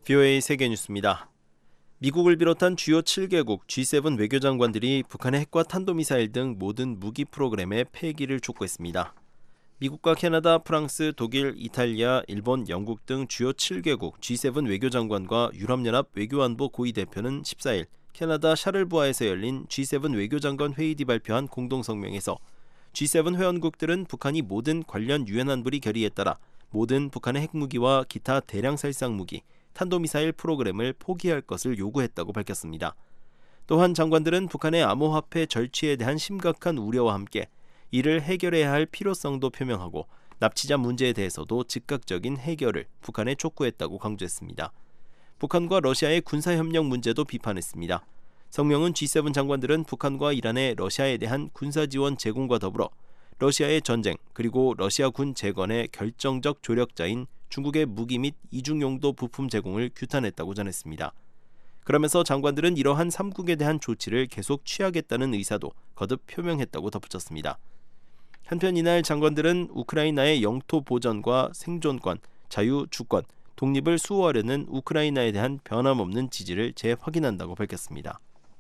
VOA 세계뉴스입니다. 미국을 비롯한 주요 7개국 G7 외교장관들이 북한의 핵과 탄도미사일 등 모든 무기 프로그램의 폐기를 촉구했습니다. 미국과 캐나다, 프랑스, 독일, 이탈리아, 일본, 영국 등 주요 7개국 G7 외교장관과 유럽연합 외교안보 고위대표는 14일 캐나다 샤를부아에서 열린 G7 외교장관 회의 뒤 발표한 공동성명에서 G7 회원국들은 북한이 모든 관련 유엔 안보리 결의에 따라 모든 북한의 핵무기와 기타 대량 살상 무기, 탄도미사일 프로그램을 포기할 것을 요구했다고 밝혔습니다. 또한 장관들은 북한의 암호화폐 절취에 대한 심각한 우려와 함께 이를 해결해야 할 필요성도 표명하고 납치자 문제에 대해서도 즉각적인 해결을 북한에 촉구했다고 강조했습니다. 북한과 러시아의 군사협력 문제도 비판했습니다. 성명은 G7 장관들은 북한과 이란의 러시아에 대한 군사지원 제공과 더불어 러시아의 전쟁 그리고 러시아군 재건의 결정적 조력자인 중국의 무기 및 이중용도 부품 제공을 규탄했다고 전했습니다. 그러면서 장관들은 이러한 3국에 대한 조치를 계속 취하겠다는 의사도 거듭 표명했다고 덧붙였습니다. 한편 이날 장관들은 우크라이나의 영토 보전과 생존권, 자유, 주권, 독립을 수호하려는 우크라이나에 대한 변함없는 지지를 재확인한다고 밝혔습니다.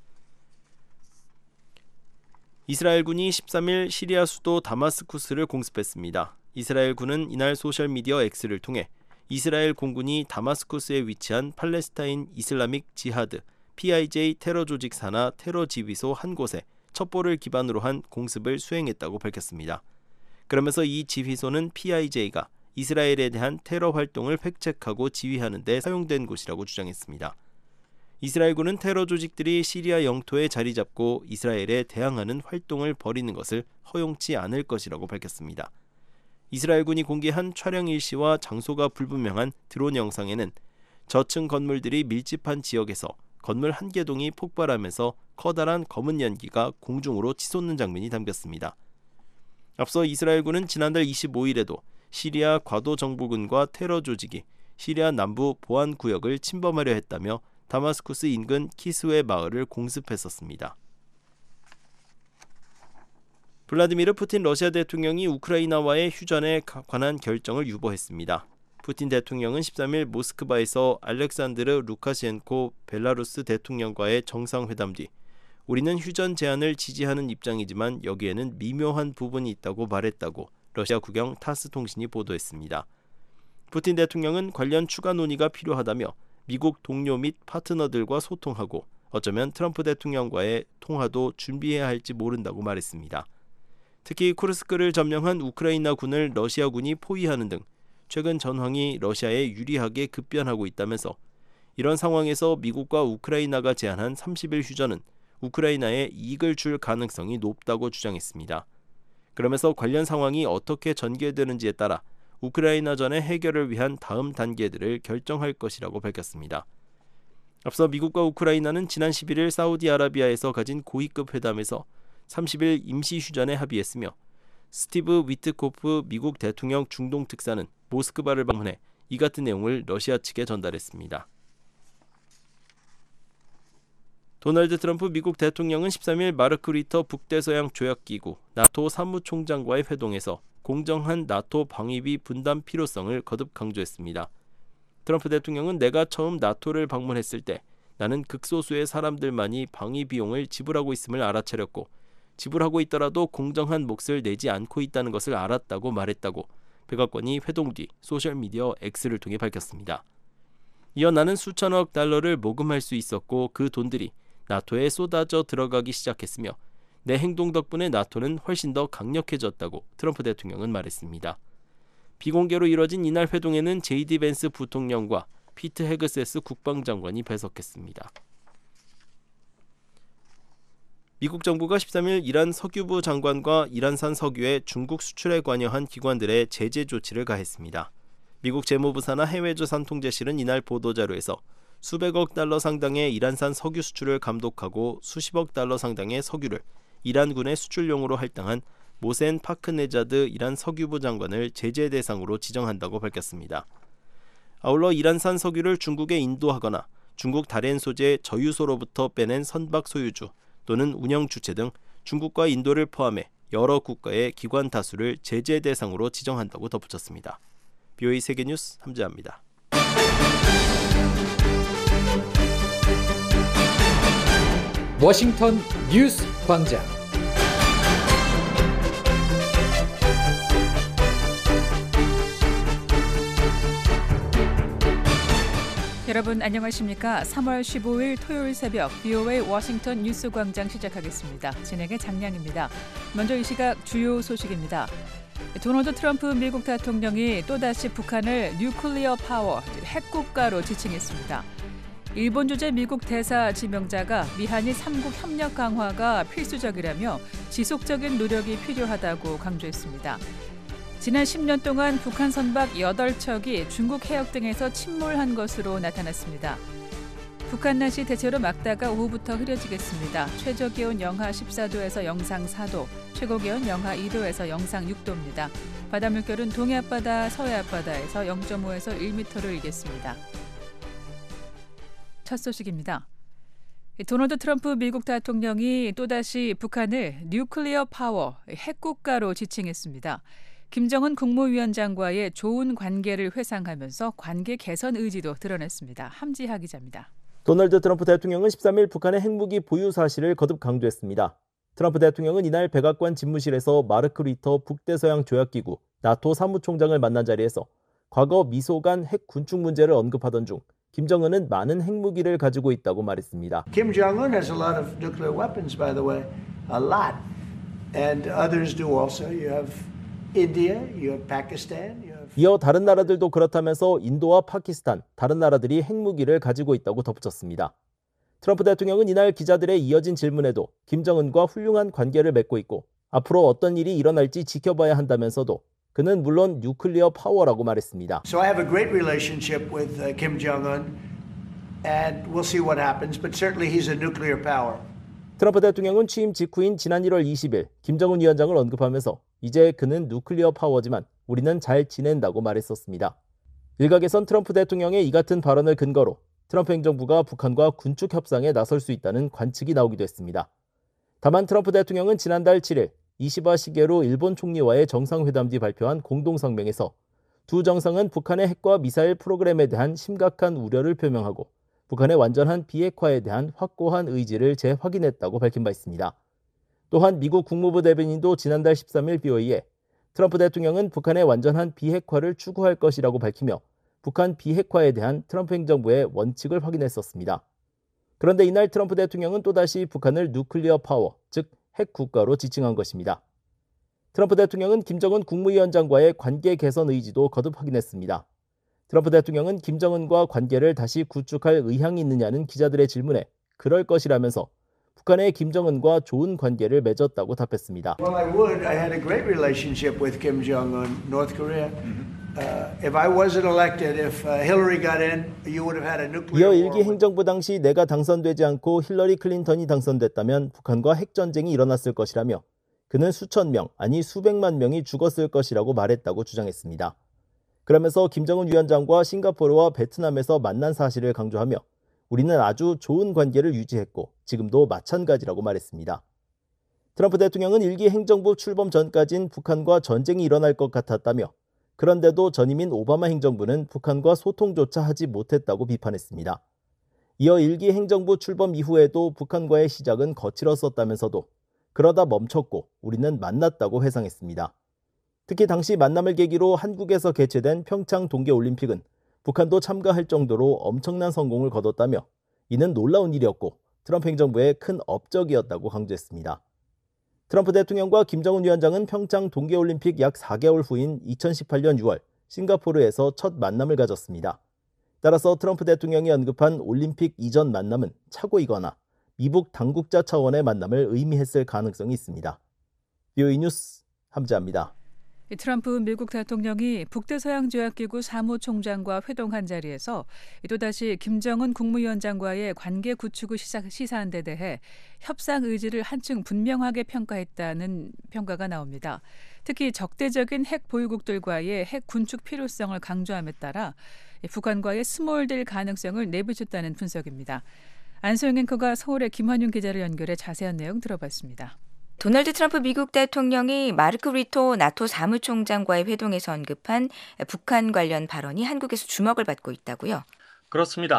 이스라엘군이 13일 시리아 수도 다마스쿠스를 공습했습니다. 이스라엘군은 이날 소셜미디어 X를 통해 이스라엘 공군이 다마스쿠스에 위치한 팔레스타인 이슬라믹 지하드 PIJ 테러 조직 산하 테러 지휘소 한 곳에 첩보를 기반으로 한 공습을 수행했다고 밝혔습니다. 그러면서 이 지휘소는 PIJ가 이스라엘에 대한 테러 활동을 획책하고 지휘하는 데 사용된 곳이라고 주장했습니다. 이스라엘군은 테러 조직들이 시리아 영토에 자리 잡고 이스라엘에 대항하는 활동을 벌이는 것을 허용치 않을 것이라고 밝혔습니다. 이스라엘군이 공개한 촬영 일시와 장소가 불분명한 드론 영상에는 저층 건물들이 밀집한 지역에서 건물 한 개 동이 폭발하면서 커다란 검은 연기가 공중으로 치솟는 장면이 담겼습니다. 앞서 이스라엘군은 지난달 25일에도 시리아 과도정보군과 테러 조직이 시리아 남부 보안 구역을 침범하려 했다며 다마스쿠스 인근 키스웨 마을을 공습했었습니다. 블라디미르 푸틴 러시아 대통령이 우크라이나와의 휴전에 관한 결정을 유보했습니다. 푸틴 대통령은 13일 모스크바에서 알렉산드르 루카셴코 벨라루스 대통령과의 정상회담 뒤 우리는 휴전 제안을 지지하는 입장이지만 여기에는 미묘한 부분이 있다고 말했다고 러시아 국영 타스 통신이 보도했습니다. 푸틴 대통령은 관련 추가 논의가 필요하다며 미국 동료 및 파트너들과 소통하고 어쩌면 트럼프 대통령과의 통화도 준비해야 할지 모른다고 말했습니다. 특히 쿠르스크를 점령한 우크라이나 군을 러시아군이 포위하는 등 최근 전황이 러시아에 유리하게 급변하고 있다면서 이런 상황에서 미국과 우크라이나가 제안한 30일 휴전은 우크라이나에 이익을 줄 가능성이 높다고 주장했습니다. 그러면서 관련 상황이 어떻게 전개되는지에 따라 우크라이나전의 해결을 위한 다음 단계들을 결정할 것이라고 밝혔습니다. 앞서 미국과 우크라이나는 지난 11일 사우디아라비아에서 가진 고위급 회담에서 30일 임시 휴전에 합의했으며 스티브 위트코프 미국 대통령 중동 특사는 모스크바를 방문해 이 같은 내용을 러시아 측에 전달했습니다. 도널드 트럼프 미국 대통령은 13일 마르크 리터 북대서양 조약기구 나토 사무총장과의 회동에서 공정한 나토 방위비 분담 필요성을 거듭 강조했습니다. 트럼프 대통령은 내가 처음 나토를 방문했을 때 나는 극소수의 사람들만이 방위 비용을 지불하고 있음을 알아차렸고 지불하고 있더라도 공정한 몫을 내지 않고 있다는 것을 알았다고 말했다고 백악관이 회동 뒤 소셜미디어 X를 통해 밝혔습니다. 이어 나는 수천억 달러를 모금할 수 있었고 그 돈들이 나토에 쏟아져 들어가기 시작했으며 내 행동 덕분에 나토는 훨씬 더 강력해졌다고 트럼프 대통령은 말했습니다. 비공개로 이뤄진 이날 회동에는 JD 벤스 부통령과 피트 헤그세스 국방장관이 배석했습니다. 미국 정부가 13일 이란 석유부 장관과 이란산 석유의 중국 수출에 관여한 기관들의 제재 조치를 가했습니다. 미국 재무부 산하 해외조산 통제실은 이날 보도자료에서 수백억 달러 상당의 이란산 석유 수출을 감독하고 수십억 달러 상당의 석유를 이란군의 수출용으로 할당한 모센 파크네자드 이란 석유부 장관을 제재 대상으로 지정한다고 밝혔습니다. 아울러 이란산 석유를 중국에 인도하거나 중국 다롄 소재 저유소로부터 빼낸 선박 소유주 또는 운영 주체 등 중국과 인도를 포함해 여러 국가의 기관 다수를 제재 대상으로 지정한다고 덧붙였습니다. VOA 세계뉴스 함재합니다. 워싱턴 뉴스 광장. 여러분 안녕하십니까? 3월 15일 토요일 새벽 VOA 워싱턴 뉴스 광장 시작하겠습니다. 진행의 장량입니다. 먼저 이 시각 주요 소식입니다. 도널드 트럼프 미국 대통령이 또다시 북한을 뉴클리어 파워, 핵국가로 지칭했습니다. 일본 주재 미국 대사 지명자가 미한일 3국 협력 강화가 필수적이라며 지속적인 노력이 필요하다고 강조했습니다. 지난 10년 동안 북한 선박 8척이 중국 해역 등에서 침몰한 것으로 나타났습니다. 북한 날씨 대체로 맑다가 오후부터 흐려지겠습니다. 최저기온 영하 14도에서 영상 4도, 최고기온 영하 2도에서 영상 6도입니다. 바다 물결은 동해 앞바다, 서해 앞바다에서 0.5에서 1m를 일겠습니다. 첫 소식입니다. 도널드 트럼프 미국 대통령이 또다시 북한을 뉴클리어 파워, 핵국가로 지칭했습니다. 김정은 국무위원장과의 좋은 관계를 회상하면서 관계 개선 의지도 드러냈습니다. 함지하 기자입니다. 도널드 트럼프 대통령은 13일 북한의 핵무기 보유 사실을 거듭 강조했습니다. 트럼프 대통령은 이날 백악관 집무실에서 마르크 리터 북대서양 조약기구 나토 사무총장을 만난 자리에서 과거 미소 간 핵 군축 문제를 언급하던 중 김정은은 많은 핵무기를 가지고 있다고 말했습니다. Kim Jong-un has a lot of nuclear weapons, by the way, a lot, and others do also. You have India, you have Pakistan, you have... 이어 다른 나라들도 그렇다면서 인도와 파키스탄, 다른 나라들이 핵무기를 가지고 있다고 덧붙였습니다. 트럼프 대통령은 이날 기자들의 이어진 질문에도 김정은과 훌륭한 관계를 맺고 있고 앞으로 어떤 일이 일어날지 지켜봐야 한다면서도 그는 물론 뉴클리어 파워라고 말했습니다. So I have a great relationship with Kim Jong-un, and we'll see what happens, but certainly he's a nuclear power. 트럼프 대통령은 취임 직후인 지난 1월 20일 김정은 위원장을 언급하면서 이제 그는 누클리어 파워지만 우리는 잘 지낸다고 말했었습니다. 일각에선 트럼프 대통령의 이 같은 발언을 근거로 트럼프 행정부가 북한과 군축 협상에 나설 수 있다는 관측이 나오기도 했습니다. 다만 트럼프 대통령은 지난달 7일 이시바 시게루 일본 총리와의 정상회담 뒤 발표한 공동성명에서 두 정상은 북한의 핵과 미사일 프로그램에 대한 심각한 우려를 표명하고 북한의 완전한 비핵화에 대한 확고한 의지를 재확인했다고 밝힌 바 있습니다. 또한 미국 국무부 대변인도 지난달 13일 BOE에 트럼프 대통령은 북한의 완전한 비핵화를 추구할 것이라고 밝히며 북한 비핵화에 대한 트럼프 행정부의 원칙을 확인했었습니다. 그런데 이날 트럼프 대통령은 또다시 북한을 누클리어 파워, 즉 핵국가로 지칭한 것입니다. 트럼프 대통령은 김정은 국무위원장과의 관계 개선 의지도 거듭 확인했습니다. 트럼프 대통령은 김정은과 관계를 다시 구축할 의향이 있느냐는 기자들의 질문에 그럴 것이라면서 북한의 김정은과 좋은 관계를 맺었다고 답했습니다. Well, I would. I had a great relationship with Kim Jong-un, North Korea. If I wasn't elected, if Hillary got in, you would have had a nuclear 이어 war. 일기 행정부 당시 내가 당선되지 않고 힐러리 클린턴이 당선됐다면 북한과 핵전쟁이 일어났을 것이라며 그는 수천 명, 아니 수백만 명이 죽었을 것이라고 말했다고 주장했습니다. 그러면서 김정은 위원장과 싱가포르와 베트남에서 만난 사실을 강조하며 우리는 아주 좋은 관계를 유지했고 지금도 마찬가지라고 말했습니다. 트럼프 대통령은 일기 행정부 출범 전까진 북한과 전쟁이 일어날 것 같았다며 그런데도 전임인 오바마 행정부는 북한과 소통조차 하지 못했다고 비판했습니다. 이어 일기 행정부 출범 이후에도 북한과의 시작은 거칠었었다면서도 그러다 멈췄고 우리는 만났다고 회상했습니다. 특히 당시 만남을 계기로 한국에서 개최된 평창 동계올림픽은 북한도 참가할 정도로 엄청난 성공을 거뒀다며 이는 놀라운 일이었고 트럼프 행정부의 큰 업적이었다고 강조했습니다. 트럼프 대통령과 김정은 위원장은 평창 동계올림픽 약 4개월 후인 2018년 6월 싱가포르에서 첫 만남을 가졌습니다. 따라서 트럼프 대통령이 언급한 올림픽 이전 만남은 착오이거나 미북 당국자 차원의 만남을 의미했을 가능성이 있습니다. VOA 뉴스 함지아입니다. 트럼프 미국 대통령이 북대서양조약기구 사무총장과 회동한 자리에서 또다시 김정은 국무위원장과의 관계 구축을 시사한 데 대해 협상 의지를 한층 분명하게 평가했다는 평가가 나옵니다. 특히 적대적인 핵 보유국들과의 핵 군축 필요성을 강조함에 따라 북한과의 스몰딜 가능성을 내비쳤다는 분석입니다. 안소영 앵커가 서울의 김환윤 기자를 연결해 자세한 내용 들어봤습니다. 도널드 트럼프 미국 대통령이 마르크 리터 나토 사무총장과의 회동에서 언급한 북한 관련 발언이 한국에서 주목을 받고 있다고요? 그렇습니다.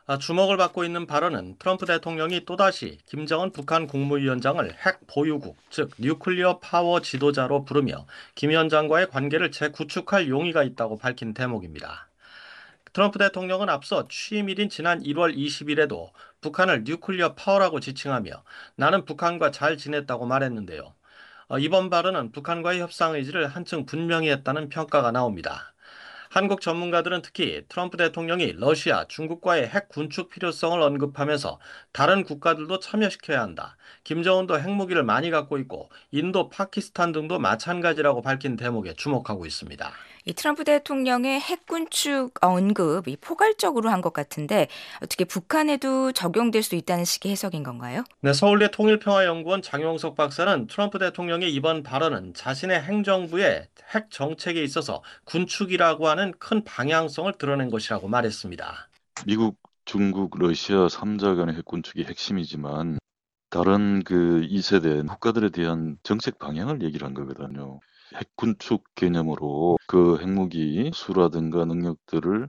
주목을 받고 있는 발언은 트럼프 대통령이 또다시 김정은 북한 국무위원장을 핵 보유국, 즉 뉴클리어 파워 지도자로 부르며 김 위원장과의 관계를 재구축할 용의가 있다고 밝힌 대목입니다. 트럼프 대통령은 앞서 취임일인 지난 1월 20일에도 북한을 뉴클리어 파워라고 지칭하며 나는 북한과 잘 지냈다고 말했는데요. 이번 발언은 북한과의 협상 의지를 한층 분명히 했다는 평가가 나옵니다. 한국 전문가들은 특히 트럼프 대통령이 러시아, 중국과의 핵 군축 필요성을 언급하면서 다른 국가들도 참여시켜야 한다. 김정은도 핵무기를 많이 갖고 있고 인도, 파키스탄 등도 마찬가지라고 밝힌 대목에 주목하고 있습니다. 이 트럼프 대통령의 핵군축 언급이 포괄적으로 한 것 같은데 어떻게 북한에도 적용될 수 있다는 식의 해석인 건가요? 네, 서울대 통일평화연구원 장용석 박사는 트럼프 대통령의 이번 발언은 자신의 행정부의 핵 정책에 있어서 군축이라고 하는 큰 방향성을 드러낸 것이라고 말했습니다. 미국, 중국, 러시아 3자 간의 핵군축이 핵심이지만 다른 그 2세대 국가들에 대한 정책 방향을 얘기를 한 거거든요. 핵군축 개념으로 그 핵무기 수라든가 능력들을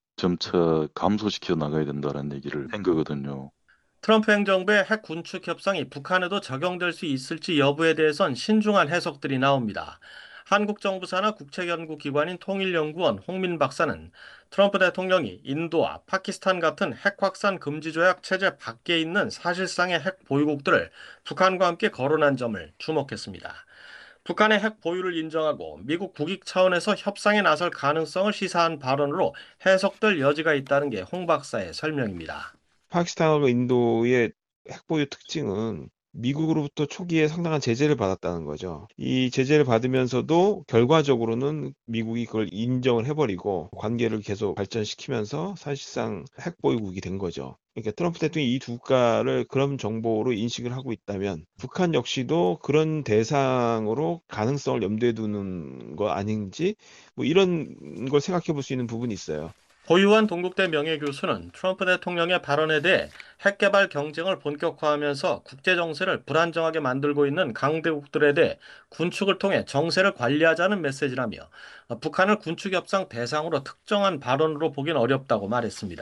점차 감소시켜 나가야 된다는 얘기를 한 거거든요. 트럼프 행정부의 핵 군축 협상이 북한에도 적용될 수 있을지 여부에 대해선 신중한 해석들이 나옵니다. 한국 정부 산하 국책연구기관인 통일연구원 홍민 박사는 트럼프 대통령이 인도와 파키스탄 같은 핵 확산 금지 조약 체제 밖에 있는 사실상의 핵 보유국들을 북한과 함께 거론한 점을 주목했습니다. 북한의 핵 보유를 인정하고 미국 국익 차원에서 협상에 나설 가능성을 시사한 발언으로 해석될 여지가 있다는 게 홍 박사의 설명입니다. 파키스탄하고 인도의 핵보유 특징은 미국으로부터 초기에 상당한 제재를 받았다는 거죠. 이 제재를 받으면서도 결과적으로는 미국이 그걸 인정을 해버리고 관계를 계속 발전시키면서 사실상 핵보유국이 된 거죠. 그러니까 트럼프 대통령이 이 두 국가를 그런 정보로 인식을 하고 있다면 북한 역시도 그런 대상으로 가능성을 염두에 두는 거 아닌지 뭐 이런 걸 생각해 볼 수 있는 부분이 있어요. 고유한 동국대 명예교수는 트럼프 대통령의 발언에 대해 핵개발 경쟁을 본격화하면서 국제 정세를 불안정하게 만들고 있는 강대국들에 대해 군축을 통해 정세를 관리하자는 메시지라며 북한을 군축 협상 대상으로 특정한 발언으로 보긴 어렵다고 말했습니다.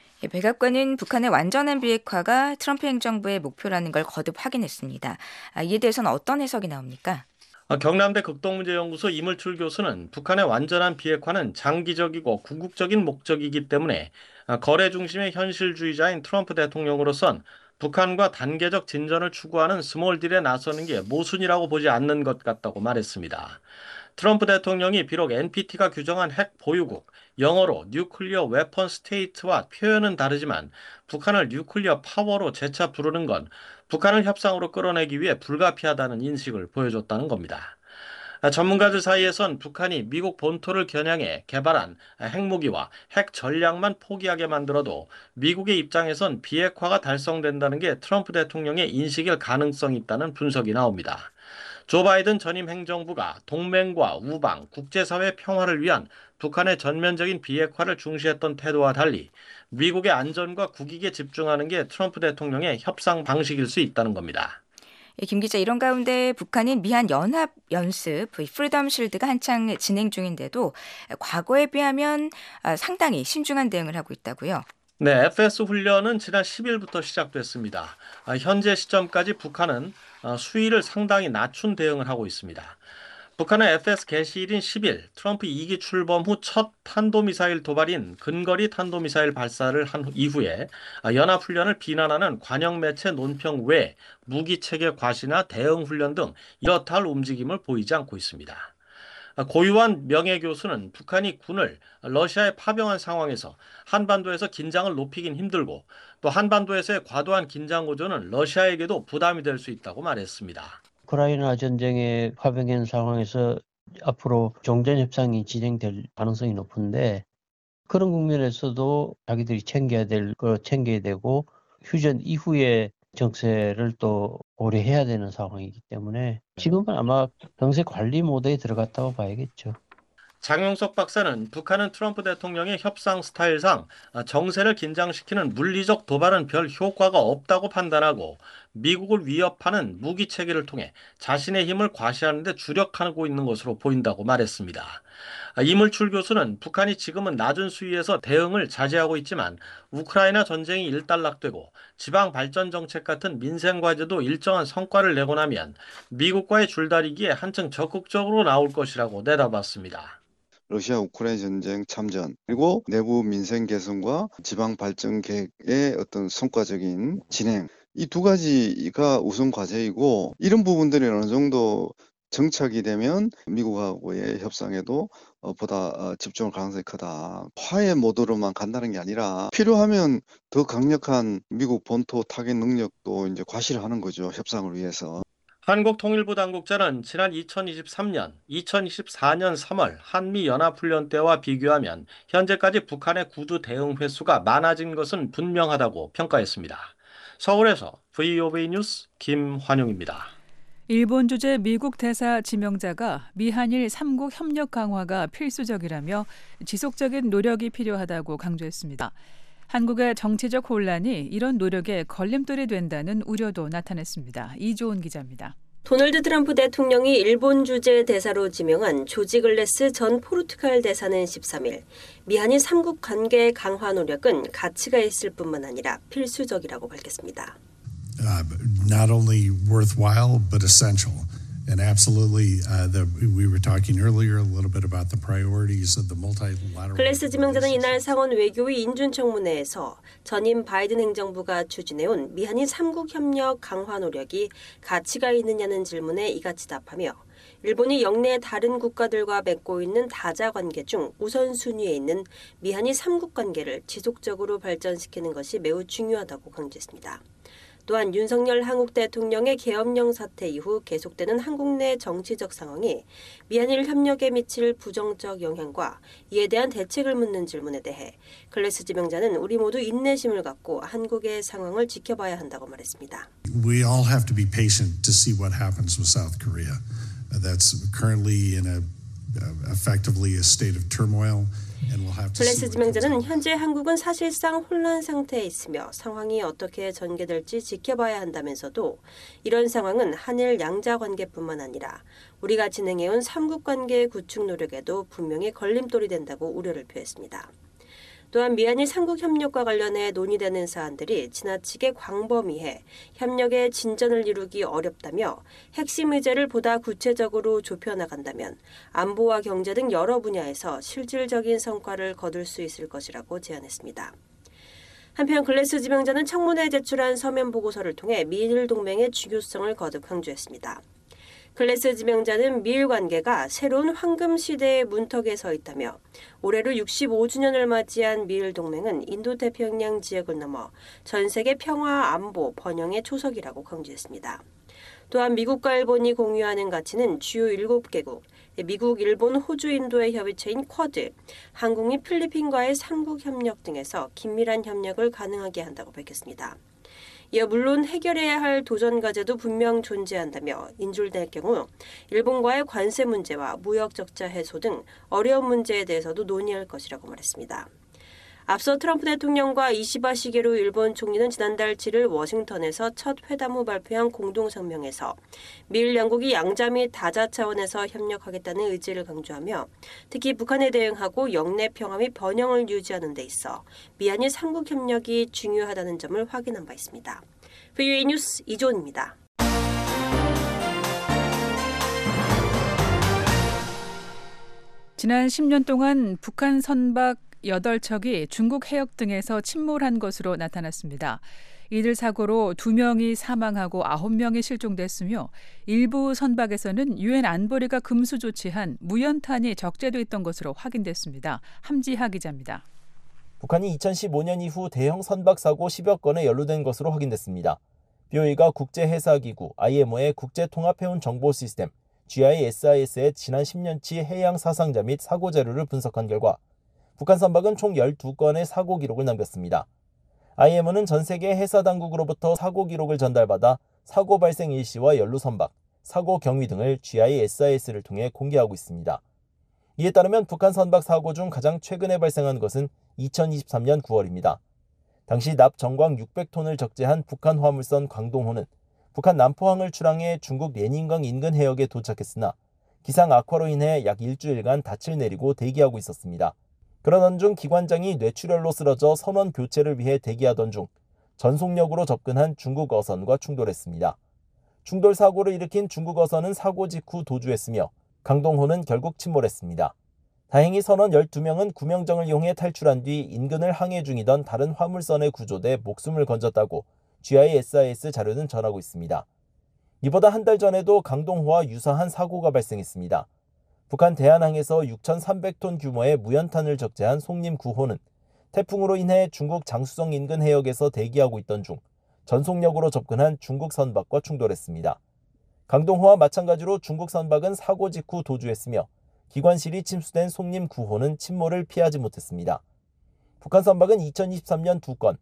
백악관은 북한의 완전한 비핵화가 트럼프 행정부의 목표라는 걸 거듭 확인했습니다. 이에 대해서는 어떤 해석이 나옵니까? 경남대 극동문제연구소 이물출 교수는 북한의 완전한 비핵화는 장기적이고 궁극적인 목적이기 때문에 거래 중심의 현실주의자인 트럼프 대통령으로선 북한과 단계적 진전을 추구하는 스몰 딜에 나서는 게 모순이라고 보지 않는 것 같다고 말했습니다. 트럼프 대통령이 비록 NPT가 규정한 핵 보유국, 영어로 뉴클리어 웨펀 스테이트와 표현은 다르지만 북한을 뉴클리어 파워로 재차 부르는 건 북한을 협상으로 끌어내기 위해 불가피하다는 인식을 보여줬다는 겁니다. 전문가들 사이에선 북한이 미국 본토를 겨냥해 개발한 핵무기와 핵 전략만 포기하게 만들어도 미국의 입장에선 비핵화가 달성된다는 게 트럼프 대통령의 인식일 가능성이 있다는 분석이 나옵니다. 조 바이든 전임 행정부가 동맹과 우방, 국제사회 평화를 위한 북한의 전면적인 비핵화를 중시했던 태도와 달리 미국의 안전과 국익에 집중하는 게 트럼프 대통령의 협상 방식일 수 있다는 겁니다. 김 기자, 이런 가운데 북한인 미한 연합 연습, 프리덤 실드가 한창 진행 중인데도 과거에 비하면 상당히 신중한 대응을 하고 있다고요. 네, FS 훈련은 지난 10일부터 시작됐습니다. 현재 시점까지 북한은 수위를 상당히 낮춘 대응을 하고 있습니다. 북한은 FS 개시일인 10일 트럼프 2기 출범 후 첫 탄도미사일 도발인 근거리 탄도미사일 발사를 한 이후에 연합훈련을 비난하는 관영 매체 논평 외 무기체계 과시나 대응훈련 등 이렇다 할 움직임을 보이지 않고 있습니다. 고유한 명예교수는 북한이 군을 러시아에 파병한 상황에서 한반도에서 긴장을 높이긴 힘들고 또 한반도에서의 과도한 긴장 고조는 러시아에게도 부담이 될 수 있다고 말했습니다. 우크라이나 전쟁에 파병한 상황에서 앞으로 종전협상이 진행될 가능성이 높은데 그런 국면에서도 자기들이 챙겨야 될 거 챙겨야 되고 휴전 이후에 정세를 또 고려해야 되는 상황이기 때문에 지금은 아마 정세 관리 모드에 들어갔다고 봐야겠죠. 장용석 박사는 북한은 트럼프 대통령의 협상 스타일상 정세를 긴장시키는 물리적 도발은 별 효과가 없다고 판단하고 미국을 위협하는 무기 체계를 통해 자신의 힘을 과시하는 데 주력하고 있는 것으로 보인다고 말했습니다. 이물출 교수는 북한이 지금은 낮은 수위에서 대응을 자제하고 있지만 우크라이나 전쟁이 일단락되고 지방 발전 정책 같은 민생 과제도 일정한 성과를 내고 나면 미국과의 줄다리기에 한층 적극적으로 나올 것이라고 내다봤습니다. 러시아 우크라이나 전쟁 참전, 그리고 내부 민생 개선과 지방 발전 계획의 어떤 성과적인 진행, 이 두 가지가 우선 과제이고, 이런 부분들이 어느 정도 정착이 되면 미국하고의 협상에도 보다 집중할 가능성이 크다. 화해 모드로만 간다는 게 아니라 필요하면 더 강력한 미국 본토 타격 능력도 이제 과시를 하는 거죠, 협상을 위해서. 한국통일부 당국자는 지난 2023년, 2024년 3월 한미연합훈련 때와 비교하면 현재까지 북한의 구두 대응 횟수가 많아진 것은 분명하다고 평가했습니다. 서울에서 VOA 뉴스 김환용입니다. 일본 주재 미국 대사 지명자가 미한일 3국 협력 강화가 필수적이라며 지속적인 노력이 필요하다고 강조했습니다. 한국의 정치적 혼란이 이런 노력에 걸림돌이 된다는 우려도 나타냈습니다. 이조은 기자입니다. 도널드 트럼프 대통령이 일본 주재 대사로 지명한 조지 글래스 전 포르투갈 대사는 13일 미한일 3국 관계 강화 노력은 가치가 있을 뿐만 아니라 필수적이라고 밝혔습니다. Not only worthwhile but essential. And absolutely, we were talking earlier a little bit about the priorities of the multilateral. 글래스 지명자는 이날 상원 외교위 인준청문회에서 전임 바이든 행정부가 추진해온 미한일 3국 협력 강화 노력이 가치가 있느냐는 질문에 이같이 답하며 일본이 영내 다른 국가들과 맺고 있는 다자 관계 중 우선순위에 있는 미한일 3국 관계를 지속적으로 발전시키는 것이 매우 중요하다고 강조했습니다. 또한 윤석열 한국 대통령의 계엄령 사태 이후 계속되는 한국 내 정치적 상황이 미한일 협력에 미칠 부정적 영향과 이에 대한 대책을 묻는 질문에 대해 글래스 지명자는 우리 모두 인내심을 갖고 한국의 상황을 지켜봐야 한다고 말했습니다. We all have to be patient to see what happens with South Korea. That's currently in effectively a state of turmoil. 글래스 지명자는 현재 한국은 사실상 혼란 상태에 있으며 상황이 어떻게 전개될지 지켜봐야 한다면서도 이런 상황은 한일 양자 관계뿐만 아니라 우리가 진행해온 3국 관계 구축 노력에도 분명히 걸림돌이 된다고 우려를 표했습니다. 또한 미한일 3국 협력과 관련해 논의되는 사안들이 지나치게 광범위해 협력의 진전을 이루기 어렵다며 핵심 의제를 보다 구체적으로 좁혀나간다면 안보와 경제 등 여러 분야에서 실질적인 성과를 거둘 수 있을 것이라고 제안했습니다. 한편 글래스 지명자는 청문회에 제출한 서면 보고서를 통해 미일 동맹의 중요성을 거듭 강조했습니다. 글래스 지명자는 미일 관계가 새로운 황금 시대의 문턱에 서 있다며 올해로 65주년을 맞이한 미일 동맹은 인도태평양 지역을 넘어 전 세계 평화, 안보, 번영의 초석이라고 강조했습니다. 또한 미국과 일본이 공유하는 가치는 주요 7개국, 미국, 일본, 호주, 인도의 협의체인 쿼드, 한국 및 필리핀과의 3국 협력 등에서 긴밀한 협력을 가능하게 한다고 밝혔습니다. 이어 물론 해결해야 할 도전 과제도 분명 존재한다며 인줄될 경우 일본과의 관세 문제와 무역 적자 해소 등 어려운 문제에 대해서도 논의할 것이라고 말했습니다. 앞서 트럼프 대통령과 이시바 시게루 일본 총리는 지난달 7일 워싱턴에서 첫 회담 후 발표한 공동성명에서 미일 양국이 양자 및 다자 차원에서 협력하겠다는 의지를 강조하며 특히 북한에 대응하고 영내 평화 및 번영을 유지하는 데 있어 미한일 3국 협력이 중요하다는 점을 확인한 바 있습니다. VOA 뉴스 이조은입니다. 지난 10년 동안 북한 선박 8척이 중국 해역 등에서 침몰한 것으로 나타났습니다. 이들 사고로 2명이 사망하고 9명이 실종됐으며 일부 선박에서는 유엔 안보리가 금수 조치한 무연탄이 적재돼 있던 것으로 확인됐습니다. 함지하 기자입니다. 북한이 2015년 이후 대형 선박 사고 10여 건에 연루된 것으로 확인됐습니다. BOE가 국제해사기구 IMO의 국제통합해운 정보 시스템 GISIS의 지난 10년치 해양 사상자 및 사고 자료를 분석한 결과 북한 선박은 총 12건의 사고 기록을 남겼습니다. IMO는 전 세계 해사 당국으로부터 사고 기록을 전달받아 사고 발생 일시와 연루 선박, 사고 경위 등을 GISIS를 통해 공개하고 있습니다. 이에 따르면 북한 선박 사고 중 가장 최근에 발생한 것은 2023년 9월입니다. 당시 납 정광 600톤을 적재한 북한 화물선 광동호는 북한 남포항을 출항해 중국 례닌강 인근 해역에 도착했으나 기상 악화로 인해 약 일주일간 닻을 내리고 대기하고 있었습니다. 그러던 중 기관장이 뇌출혈로 쓰러져 선원 교체를 위해 대기하던 중 전속력으로 접근한 중국 어선과 충돌했습니다. 충돌 사고를 일으킨 중국 어선은 사고 직후 도주했으며 강동호는 결국 침몰했습니다. 다행히 선원 12명은 구명정을 이용해 탈출한 뒤 인근을 항해 중이던 다른 화물선에 구조돼 목숨을 건졌다고 GISIS 자료는 전하고 있습니다. 이보다 한 달 전에도 강동호와 유사한 사고가 발생했습니다. 북한 대한항에서 6,300톤 규모의 무연탄을 적재한 송림 9호는 태풍으로 인해 중국 장쑤성 인근 해역에서 대기하고 있던 중 전속력으로 접근한 중국 선박과 충돌했습니다. 강동호와 마찬가지로 중국 선박은 사고 직후 도주했으며 기관실이 침수된 송림 9호는 침몰을 피하지 못했습니다. 북한 선박은 2023년 2건,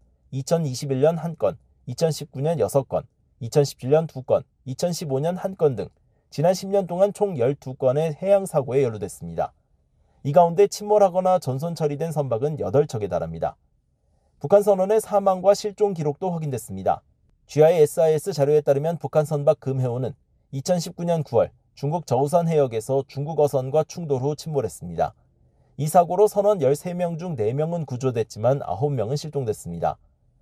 2021년 1건, 2019년 6건, 2017년 2건, 2015년 1건 등 지난 10년 동안 총 12건의 해양 사고에 연루됐습니다. 이 가운데 침몰하거나 전손 처리된 선박은 8척에 달합니다. 북한 선원의 사망과 실종 기록도 확인됐습니다. GISIS 자료에 따르면 북한 선박 금해오는 2019년 9월 중국 저우산 해역에서 중국 어선과 충돌 후 침몰했습니다. 이 사고로 선원 13명 중 4명은 구조됐지만 9명은 실종됐습니다.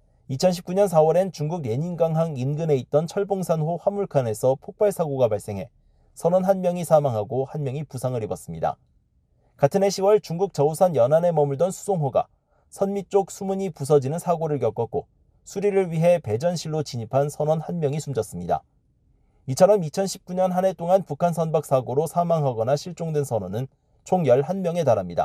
2019년 4월엔 중국 례닌강항 인근에 있던 철봉산호 화물칸에서 폭발 사고가 발생해 선원 1명이 사망하고 1명이 부상을 입었습니다. 같은 해 10월 중국 저우산 연안에 머물던 수송호가 선미 쪽 수문이 부서지는 사고를 겪었고 수리를 위해 배전실로 진입한 선원 1명이 숨졌습니다. 이처럼 2019년 한 해 동안 북한 선박 사고로 사망하거나 실종된 선원은 총 11명에 달합니다.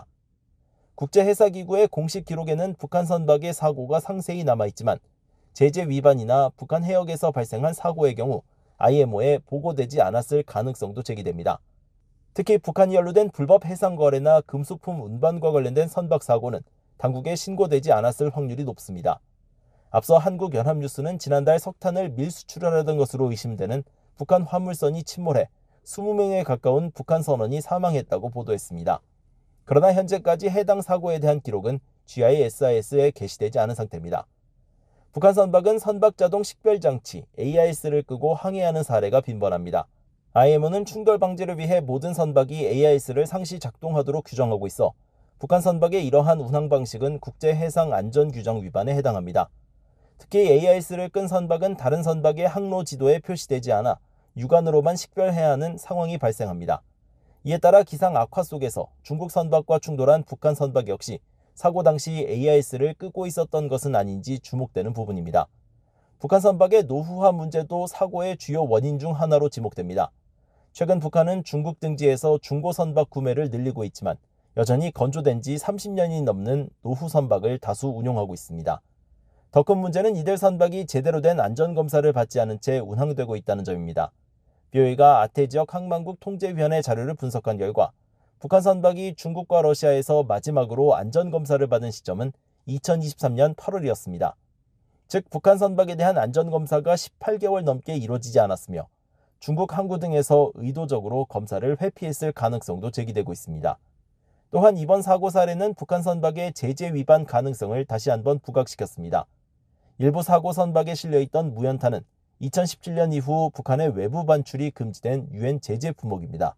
국제해사기구의 공식 기록에는 북한 선박의 사고가 상세히 남아있지만 제재 위반이나 북한 해역에서 발생한 사고의 경우 IMO에 보고되지 않았을 가능성도 제기됩니다. 특히 북한이 연루된 불법 해상 거래나 금수품 운반과 관련된 선박 사고는 당국에 신고되지 않았을 확률이 높습니다. 앞서 한국연합뉴스는 지난달 석탄을 밀수출하려던 것으로 의심되는 북한 화물선이 침몰해 20명에 가까운 북한 선원이 사망했다고 보도했습니다. 그러나 현재까지 해당 사고에 대한 기록은 GISIS에 게시되지 않은 상태입니다. 북한 선박은 선박자동 식별장치 AIS를 끄고 항해하는 사례가 빈번합니다. IMO는 충돌 방지를 위해 모든 선박이 AIS를 상시 작동하도록 규정하고 있어 북한 선박의 이러한 운항 방식은 국제해상안전규정 위반에 해당합니다. 특히 AIS를 끈 선박은 다른 선박의 항로 지도에 표시되지 않아 육안으로만 식별해야 하는 상황이 발생합니다. 이에 따라 기상 악화 속에서 중국 선박과 충돌한 북한 선박 역시 사고 당시 AIS를 끄고 있었던 것은 아닌지 주목되는 부분입니다. 북한 선박의 노후화 문제도 사고의 주요 원인 중 하나로 지목됩니다. 최근 북한은 중국 등지에서 중고 선박 구매를 늘리고 있지만 여전히 건조된 지 30년이 넘는 노후 선박을 다수 운용하고 있습니다. 더 큰 문제는 이들 선박이 제대로 된 안전검사를 받지 않은 채 운항되고 있다는 점입니다. BOA가 아태지역 항만국 통제위원회 자료를 분석한 결과 북한 선박이 중국과 러시아에서 마지막으로 안전검사를 받은 시점은 2023년 8월이었습니다. 즉 북한 선박에 대한 안전검사가 18개월 넘게 이루어지지 않았으며 중국 항구 등에서 의도적으로 검사를 회피했을 가능성도 제기되고 있습니다. 또한 이번 사고 사례는 북한 선박의 제재 위반 가능성을 다시 한번 부각시켰습니다. 일부 사고 선박에 실려있던 무연탄은 2017년 이후 북한의 외부 반출이 금지된 유엔 제재 품목입니다.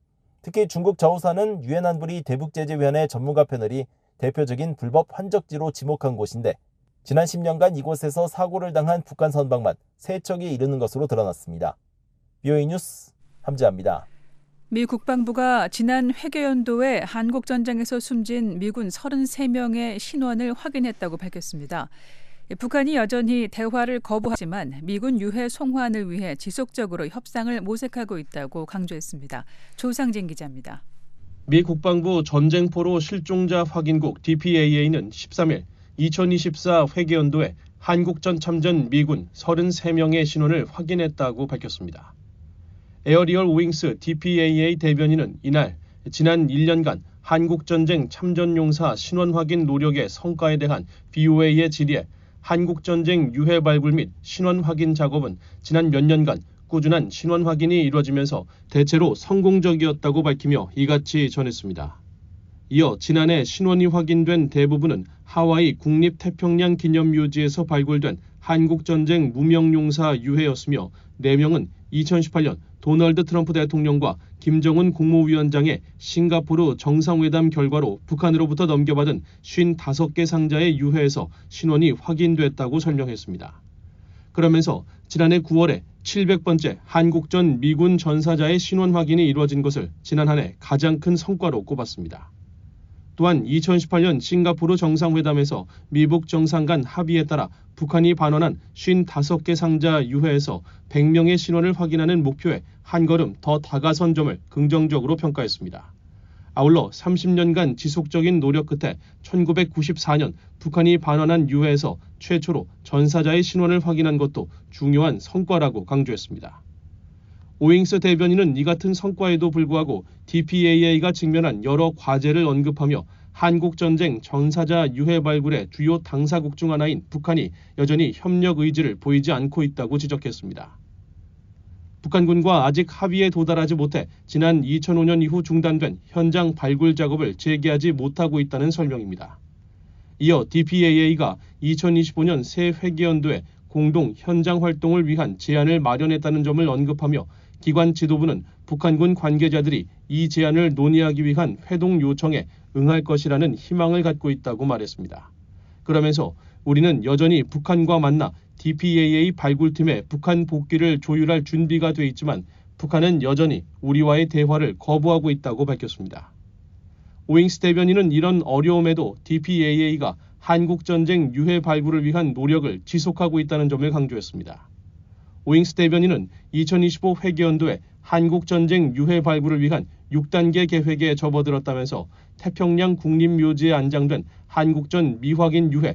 특히 중국 저우산은 유엔 안보리 대북제재위원회 전문가 패널이 대표적인 불법 환적지로 지목한 곳인데 지난 10년간 이곳에서 사고를 당한 북한 선박만 3척이 이르는 것으로 드러났습니다. BOA 뉴스 함지아입니다. 미 국방부가 지난 회계연도에 한국전쟁에서 숨진 미군 33명의 신원을 확인했다고 밝혔습니다. 북한이 여전히 대화를 거부하지만 미군 유해 송환을 위해 지속적으로 협상을 모색하고 있다고 강조했습니다. 조상진 기자입니다. 미 국방부 전쟁포로 실종자 확인국 DPAA는 13일 2024 회계연도에 한국전 참전 미군 33명의 신원을 확인했다고 밝혔습니다. 에어리얼 윙스 DPAA 대변인은 이날 지난 1년간 한국전쟁 참전용사 신원 확인 노력의 성과에 대한 BOA의 질의에 한국전쟁 유해 발굴 및 신원 확인 작업은 지난 몇 년간 꾸준한 신원 확인이 이루어지면서 대체로 성공적이었다고 밝히며 이같이 전했습니다. 이어 지난해 신원이 확인된 대부분은 하와이 국립태평양 기념묘지에서 발굴된 한국전쟁 무명용사 유해였으며 4명은 2018년 도널드 트럼프 대통령과 김정은 국무위원장의 싱가포르 정상회담 결과로 북한으로부터 넘겨받은 55개 상자의 유해에서 신원이 확인됐다고 설명했습니다. 그러면서 지난해 9월에 700번째 한국전 미군 전사자의 신원 확인이 이루어진 것을 지난 한 해 가장 큰 성과로 꼽았습니다. 또한 2018년 싱가포르 정상회담에서 미북 정상 간 합의에 따라 북한이 반환한 55개 상자 유해에서 100명의 신원을 확인하는 목표에 한 걸음 더 다가선 점을 긍정적으로 평가했습니다. 아울러 30년간 지속적인 노력 끝에 1994년 북한이 반환한 유해에서 최초로 전사자의 신원을 확인한 것도 중요한 성과라고 강조했습니다. 오잉스 대변인은 이 같은 성과에도 불구하고 DPAA가 직면한 여러 과제를 언급하며 한국전쟁 전사자 유해 발굴의 주요 당사국 중 하나인 북한이 여전히 협력 의지를 보이지 않고 있다고 지적했습니다. 북한군과 아직 합의에 도달하지 못해 지난 2005년 이후 중단된 현장 발굴 작업을 재개하지 못하고 있다는 설명입니다. 이어 DPAA가 2025년 새 회계연도에 공동 현장 활동을 위한 제안을 마련했다는 점을 언급하며 기관 지도부는 북한군 관계자들이 이 제안을 논의하기 위한 회동 요청에 응할 것이라는 희망을 갖고 있다고 말했습니다. 그러면서 우리는 여전히 북한과 만나 DPAA 발굴팀의 북한 복귀를 조율할 준비가 돼 있지만 북한은 여전히 우리와의 대화를 거부하고 있다고 밝혔습니다. 오잉스 대변인은 이런 어려움에도 DPAA가 한국전쟁 유해 발굴을 위한 노력을 지속하고 있다는 점을 강조했습니다. 오잉스 대변인은 2025 회계연도에 한국전쟁 유해 발굴을 위한 6단계 계획에 접어들었다면서 태평양 국립묘지에 안장된 한국전 미확인 유해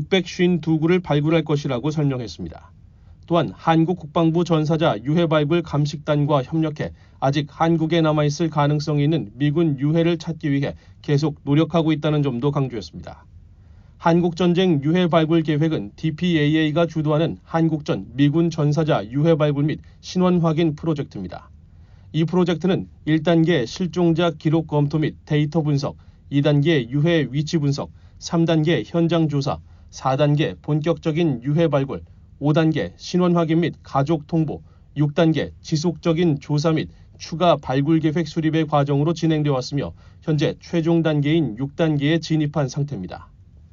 652구를 발굴할 것이라고 설명했습니다. 또한 한국 국방부 전사자 유해 발굴 감식단과 협력해 아직 한국에 남아있을 가능성이 있는 미군 유해를 찾기 위해 계속 노력하고 있다는 점도 강조했습니다. 한국전쟁 유해 발굴 계획은 DPAA가 주도하는 한국전 미군 전사자 유해 발굴 및 신원 확인 프로젝트입니다. 이 프로젝트는 1단계 실종자 기록 검토 및 데이터 분석, 2단계 유해 위치 분석, 3단계 현장 조사, 4단계 본격적인 유해 발굴, 5단계 신원 확인 및 가족 통보, 6단계 지속적인 조사 및 추가 발굴 계획 수립의 과정으로 진행되어 왔으며 현재 최종 단계인 6단계에 진입한 상태입니다.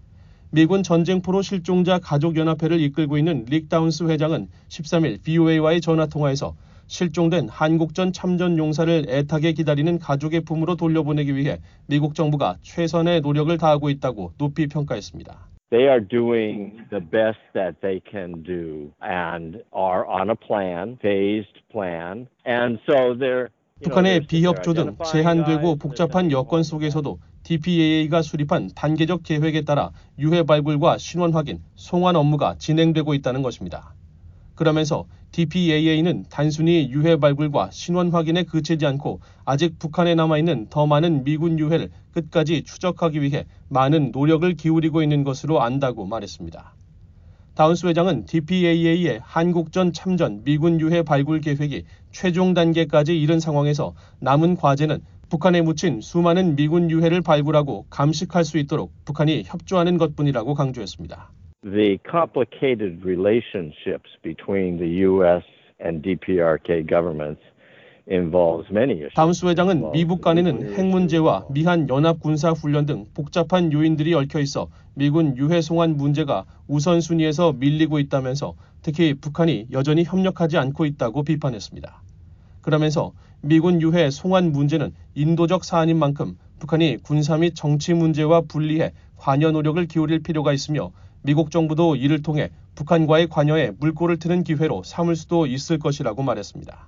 미군 전쟁포로 실종자 가족연합회를 이끌고 있는 릭 다운스 회장은 13일 VOA와의 전화통화에서 실종된 한국전 참전 용사를 애타게 기다리는 가족의 품으로 돌려보내기 위해 미국 정부가 최선의 노력을 다하고 있다고 높이 평가했습니다. They are doing the best that they can do and are on a plan, phased plan, and so they're 북한의 비협조 등 제한되고 복잡한 여건 속에서도 DPAA가 수립한 단계적 계획에 따라 유해 발굴과 신원 확인, 송환 업무가 진행되고 있다는 것입니다. 그러면서 DPAA는 단순히 유해 발굴과 신원 확인에 그치지 않고 아직 북한에 남아있는 더 많은 미군 유해를 끝까지 추적하기 위해 많은 노력을 기울이고 있는 것으로 안다고 말했습니다. 다운스 회장은 DPAA의 한국전 참전 미군 유해 발굴 계획이 최종 단계까지 이른 상황에서 남은 과제는 북한에 묻힌 수많은 미군 유해를 발굴하고 감식할 수 있도록 북한이 협조하는 것뿐이라고 강조했습니다. The complicated relationships between the U.S. and DPRK governments involves many issues. 다운스 회장은 미북 간에는 핵 문제와 미한 연합 군사 훈련 등 복잡한 요인들이 얽혀 있어 미군 유해 송환 문제가 우선순위에서 밀리고 있다면서 특히 북한이 여전히 협력하지 않고 있다고 비판했습니다. 그러면서 미군 유해 송환 문제는 인도적 사안인 만큼 북한이 군사 및 정치 문제와 분리해 관여 노력을 기울일 필요가 있으며 미국 정부도 이를 통해 북한과의 관여에 물꼬를 트는 기회로 삼을 수도 있을 것이라고 말했습니다.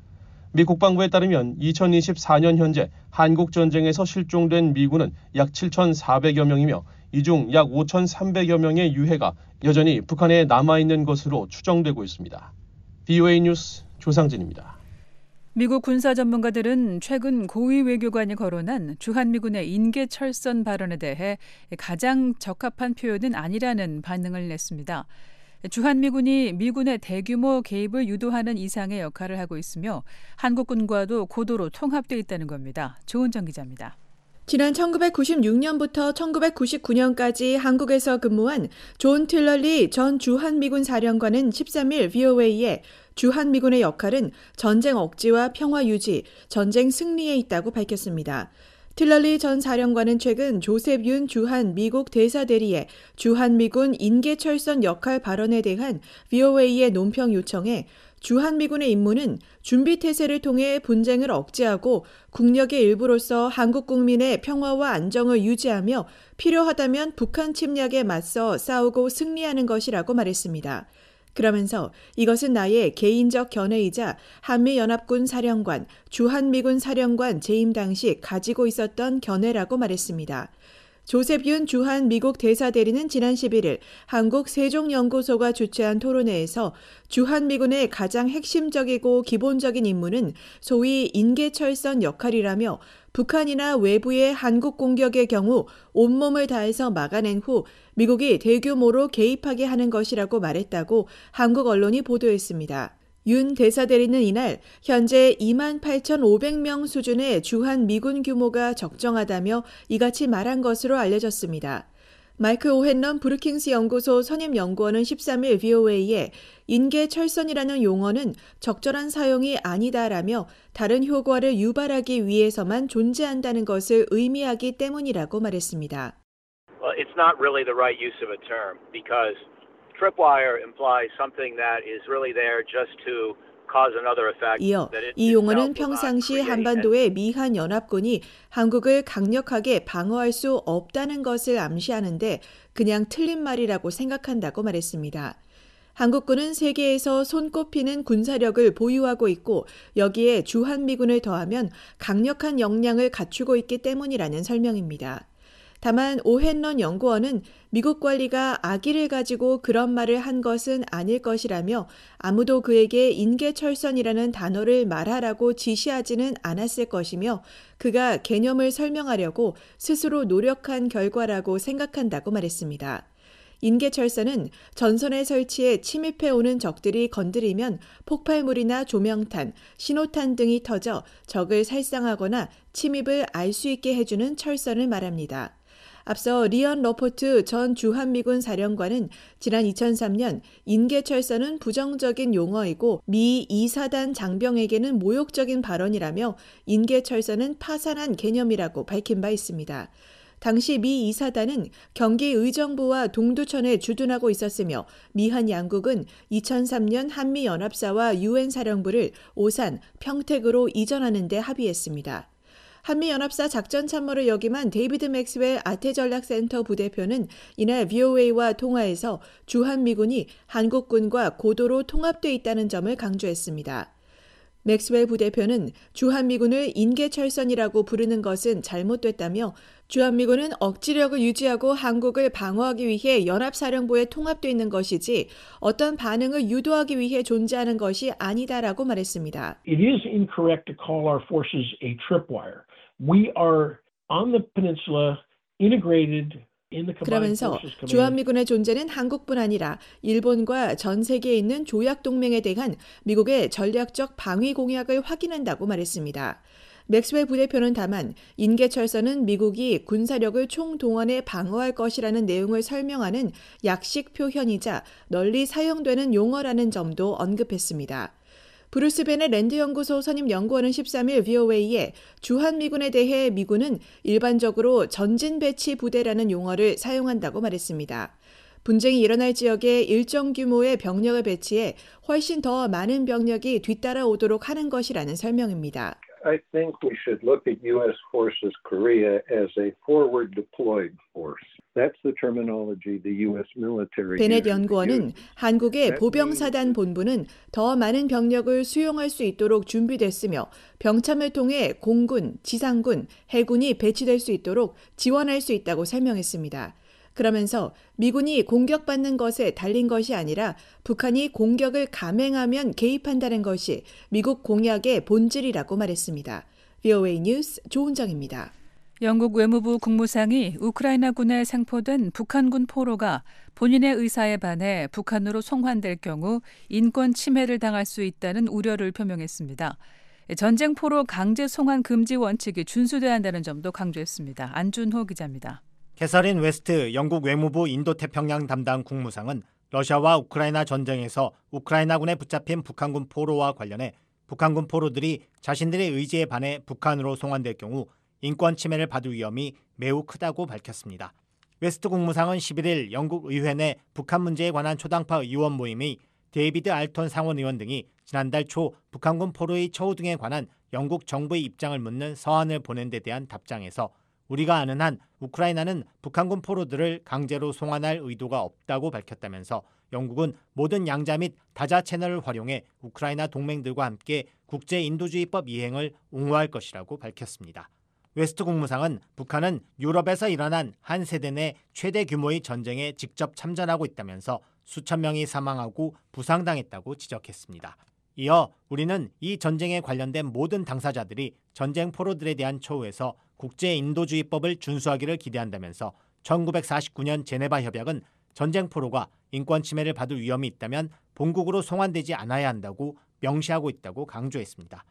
미 국방부에 따르면 2024년 현재 한국전쟁에서 실종된 미군은 약 7,400여 명이며 이 중 약 5,300여 명의 유해가 여전히 북한에 남아있는 것으로 추정되고 있습니다. VOA 뉴스 조상진입니다. 미국 군사 전문가들은 최근 고위 외교관이 거론한 주한미군의 인계철선 발언에 대해 가장 적합한 표현은 아니라는 반응을 냈습니다. 주한미군이 미군의 대규모 개입을 유도하는 이상의 역할을 하고 있으며 한국군과도 고도로 통합되어 있다는 겁니다. 조은정 기자입니다. 지난 1996년부터 1999년까지 한국에서 근무한 존 틸러리 전 주한미군 사령관은 13일 VOA에 주한미군의 역할은 전쟁 억지와 평화 유지, 전쟁 승리에 있다고 밝혔습니다. 틸러리 전 사령관은 최근 조셉 윤 주한 미국 대사대리의 주한미군 인계철선 역할 발언에 대한 VOA의 논평 요청에 주한미군의 임무는 준비태세를 통해 분쟁을 억제하고 국력의 일부로서 한국 국민의 평화와 안정을 유지하며 필요하다면 북한 침략에 맞서 싸우고 승리하는 것이라고 말했습니다. 그러면서 이것은 나의 개인적 견해이자 한미연합군 사령관, 주한미군 사령관 재임 당시 가지고 있었던 견해라고 말했습니다. 조셉 윤 주한 미국 대사대리는 지난 11일 한국 세종연구소가 주최한 토론회에서 주한미군의 가장 핵심적이고 기본적인 임무는 소위 인계철선 역할이라며 북한이나 외부의 한국 공격의 경우 온몸을 다해서 막아낸 후 미국이 대규모로 개입하게 하는 것이라고 말했다고 한국 언론이 보도했습니다. 윤 대사대리는 이날 현재 28,500명 수준의 주한미군 규모가 적정하다며 이같이 말한 것으로 알려졌습니다. 마이크 오헨런 브루킹스 연구소 선임연구원은 13일 VOA에 인계철선이라는 용어는 적절한 사용이 아니다라며 다른 효과를 유발하기 위해서만 존재한다는 것을 의미하기 때문이라고 말했습니다. Well, it's not really the right use of a term because tripwire implies something that is really there just to cause another effect. 이어 이 용어는 평상시 한반도의 미한 연합군이 한국을 강력하게 방어할 수 없다는 것을 암시하는데 그냥 틀린 말이라고 생각한다고 말했습니다. 한국군은 세계에서 손꼽히는 군사력을 보유하고 있고 여기에 주한미군을 더하면 강력한 역량을 갖추고 있기 때문이라는 설명입니다. 다만 오헨런 연구원은 미국 관리가 악의를 가지고 그런 말을 한 것은 아닐 것이라며 아무도 그에게 인계철선이라는 단어를 말하라고 지시하지는 않았을 것이며 그가 개념을 설명하려고 스스로 노력한 결과라고 생각한다고 말했습니다. 인계철선은 전선에 설치해 침입해오는 적들이 건드리면 폭발물이나 조명탄, 신호탄 등이 터져 적을 살상하거나 침입을 알 수 있게 해주는 철선을 말합니다. 앞서 리언 러포트 전 주한미군 사령관은 지난 2003년 인계철선은 부정적인 용어이고 미 2사단 장병에게는 모욕적인 발언이라며 인계철선은 파산한 개념이라고 밝힌 바 있습니다. 당시 미 2사단은 경기 의정부와 동두천에 주둔하고 있었으며 미한 양국은 2003년 한미연합사와 유엔 사령부를 오산, 평택으로 이전하는 데 합의했습니다. 한미연합사 작전참모를 역임한 데이비드 맥스웰 아태전략센터 부대표는 이날 VOA와 통화에서 주한미군이 한국군과 고도로 통합돼 있다는 점을 강조했습니다. 맥스웰 부대표는 주한미군을 인계철선이라고 부르는 것은 잘못됐다며 주한미군은 억지력을 유지하고 한국을 방어하기 위해 연합사령부에 통합돼 있는 것이지 어떤 반응을 유도하기 위해 존재하는 것이 아니다라고 말했습니다. It is incorrect to call our forces a tripwire. We are on the peninsula integrated. 그러면서 주한미군의 존재는 한국뿐 아니라 일본과 전 세계에 있는 조약동맹에 대한 미국의 전략적 방위 공약을 확인한다고 말했습니다. 맥스웰 부대표는 다만 인계철선은 미국이 군사력을 총동원해 방어할 것이라는 내용을 설명하는 약식 표현이자 널리 사용되는 용어라는 점도 언급했습니다. 브루스 벤의 랜드연구소 선임연구원은 13일 VOA에 주한미군에 대해 미군은 일반적으로 전진배치 부대라는 용어를 사용한다고 말했습니다. 분쟁이 일어날 지역에 일정 규모의 병력을 배치해 훨씬 더 많은 병력이 뒤따라오도록 하는 것이라는 설명입니다. I think we should look at U.S. forces Korea as a forward deployed force. That's the terminology the U.S. military. 베넷 연구원은 한국의 보병사단 본부는 더 많은 병력을 수용할 수 있도록 준비됐으며 병참을 통해 공군, 지상군, 해군이 배치될 수 있도록 지원할 수 있다고 설명했습니다. 그러면서 미군이 공격받는 것에 달린 것이 아니라 북한이 공격을 감행하면 개입한다는 것이 미국 공약의 본질이라고 말했습니다. VOA 뉴스 조은정입니다. 영국 외무부 국무상이 우크라이나군에 생포된 북한군 포로가 본인의 의사에 반해 북한으로 송환될 경우 인권 침해를 당할 수 있다는 우려를 표명했습니다. 전쟁 포로 강제 송환 금지 원칙이 준수돼야 한다는 점도 강조했습니다. 안준호 기자입니다. 캐서린 웨스트 영국 외무부 인도태평양 담당 국무상은 러시아와 우크라이나 전쟁에서 우크라이나군에 붙잡힌 북한군 포로와 관련해 북한군 포로들이 자신들의 의지에 반해 북한으로 송환될 경우 인권 침해를 받을 위험이 매우 크다고 밝혔습니다. 웨스트 국무상은 11일 영국 의회 내 북한 문제에 관한 초당파 의원 모임의 데이비드 알톤 상원의원 등이 지난달 초 북한군 포로의 처우 등에 관한 영국 정부의 입장을 묻는 서한을 보낸 데 대한 답장에서 우리가 아는 한 우크라이나는 북한군 포로들을 강제로 송환할 의도가 없다고 밝혔다면서 영국은 모든 양자 및 다자 채널을 활용해 우크라이나 동맹들과 함께 국제인도주의법 이행을 옹호할 것이라고 밝혔습니다. 웨스트 국무상은 북한은 유럽에서 일어난 한 세대 내 최대 규모의 전쟁에 직접 참전하고 있다면서 수천 명이 사망하고 부상당했다고 지적했습니다. 이어 우리는 이 전쟁에 관련된 모든 당사자들이 전쟁 포로들에 대한 처우에서 국제인도주의법을 준수하기를 기대한다면서 1949년 제네바 협약은 전쟁 포로가 인권 침해를 받을 위험이 있다면 본국으로 송환되지 않아야 한다고 명시하고 있다고 강조했습니다.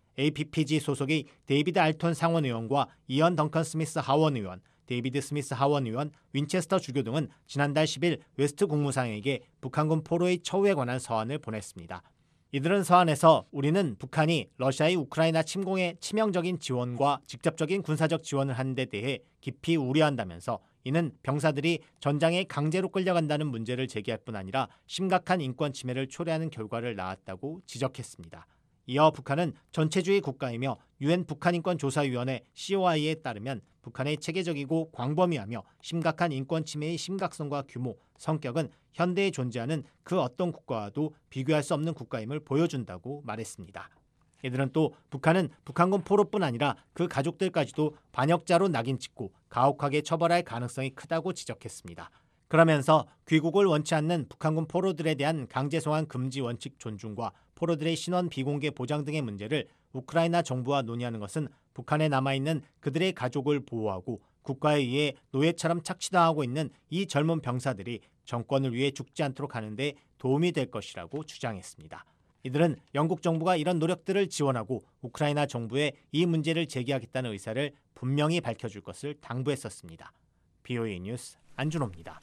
APPG 소속의 데이비드 알톤 상원의원과 이언 덩컨 스미스 하원의원, 데이비드 스미스 하원의원, 윈체스터 주교 등은 지난달 10일 웨스트 국무상에게 북한군 포로의 처우에 관한 서한을 보냈습니다. 이들은 서한에서 우리는 북한이 러시아의 우크라이나 침공에 치명적인 지원과 직접적인 군사적 지원을 한 데 대해 깊이 우려한다면서 이는 병사들이 전장에 강제로 끌려간다는 문제를 제기할 뿐 아니라 심각한 인권 침해를 초래하는 결과를 낳았다고 지적했습니다. 이어 북한은 전체주의 국가이며 UN 북한인권조사위원회 COI에 따르면 북한의 체계적이고 광범위하며 심각한 인권 침해의 심각성과 규모, 성격은 현대에 존재하는 그 어떤 국가와도 비교할 수 없는 국가임을 보여준다고 말했습니다. 이들은 또 북한은 북한군 포로뿐 아니라 그 가족들까지도 반역자로 낙인 찍고 가혹하게 처벌할 가능성이 크다고 지적했습니다. 그러면서 귀국을 원치 않는 북한군 포로들에 대한 강제 송환 금지 원칙 존중과 포로들의 신원 비공개 보장 등의 문제를 우크라이나 정부와 논의하는 것은 북한에 남아있는 그들의 가족을 보호하고 국가에 의해 노예처럼 착취당하고 있는 이 젊은 병사들이 정권을 위해 죽지 않도록 하는 데 도움이 될 것이라고 주장했습니다. 이들은 영국 정부가 이런 노력들을 지원하고 우크라이나 정부에 이 문제를 제기하겠다는 의사를 분명히 밝혀줄 것을 당부했었습니다. BOA 뉴스 안준호입니다.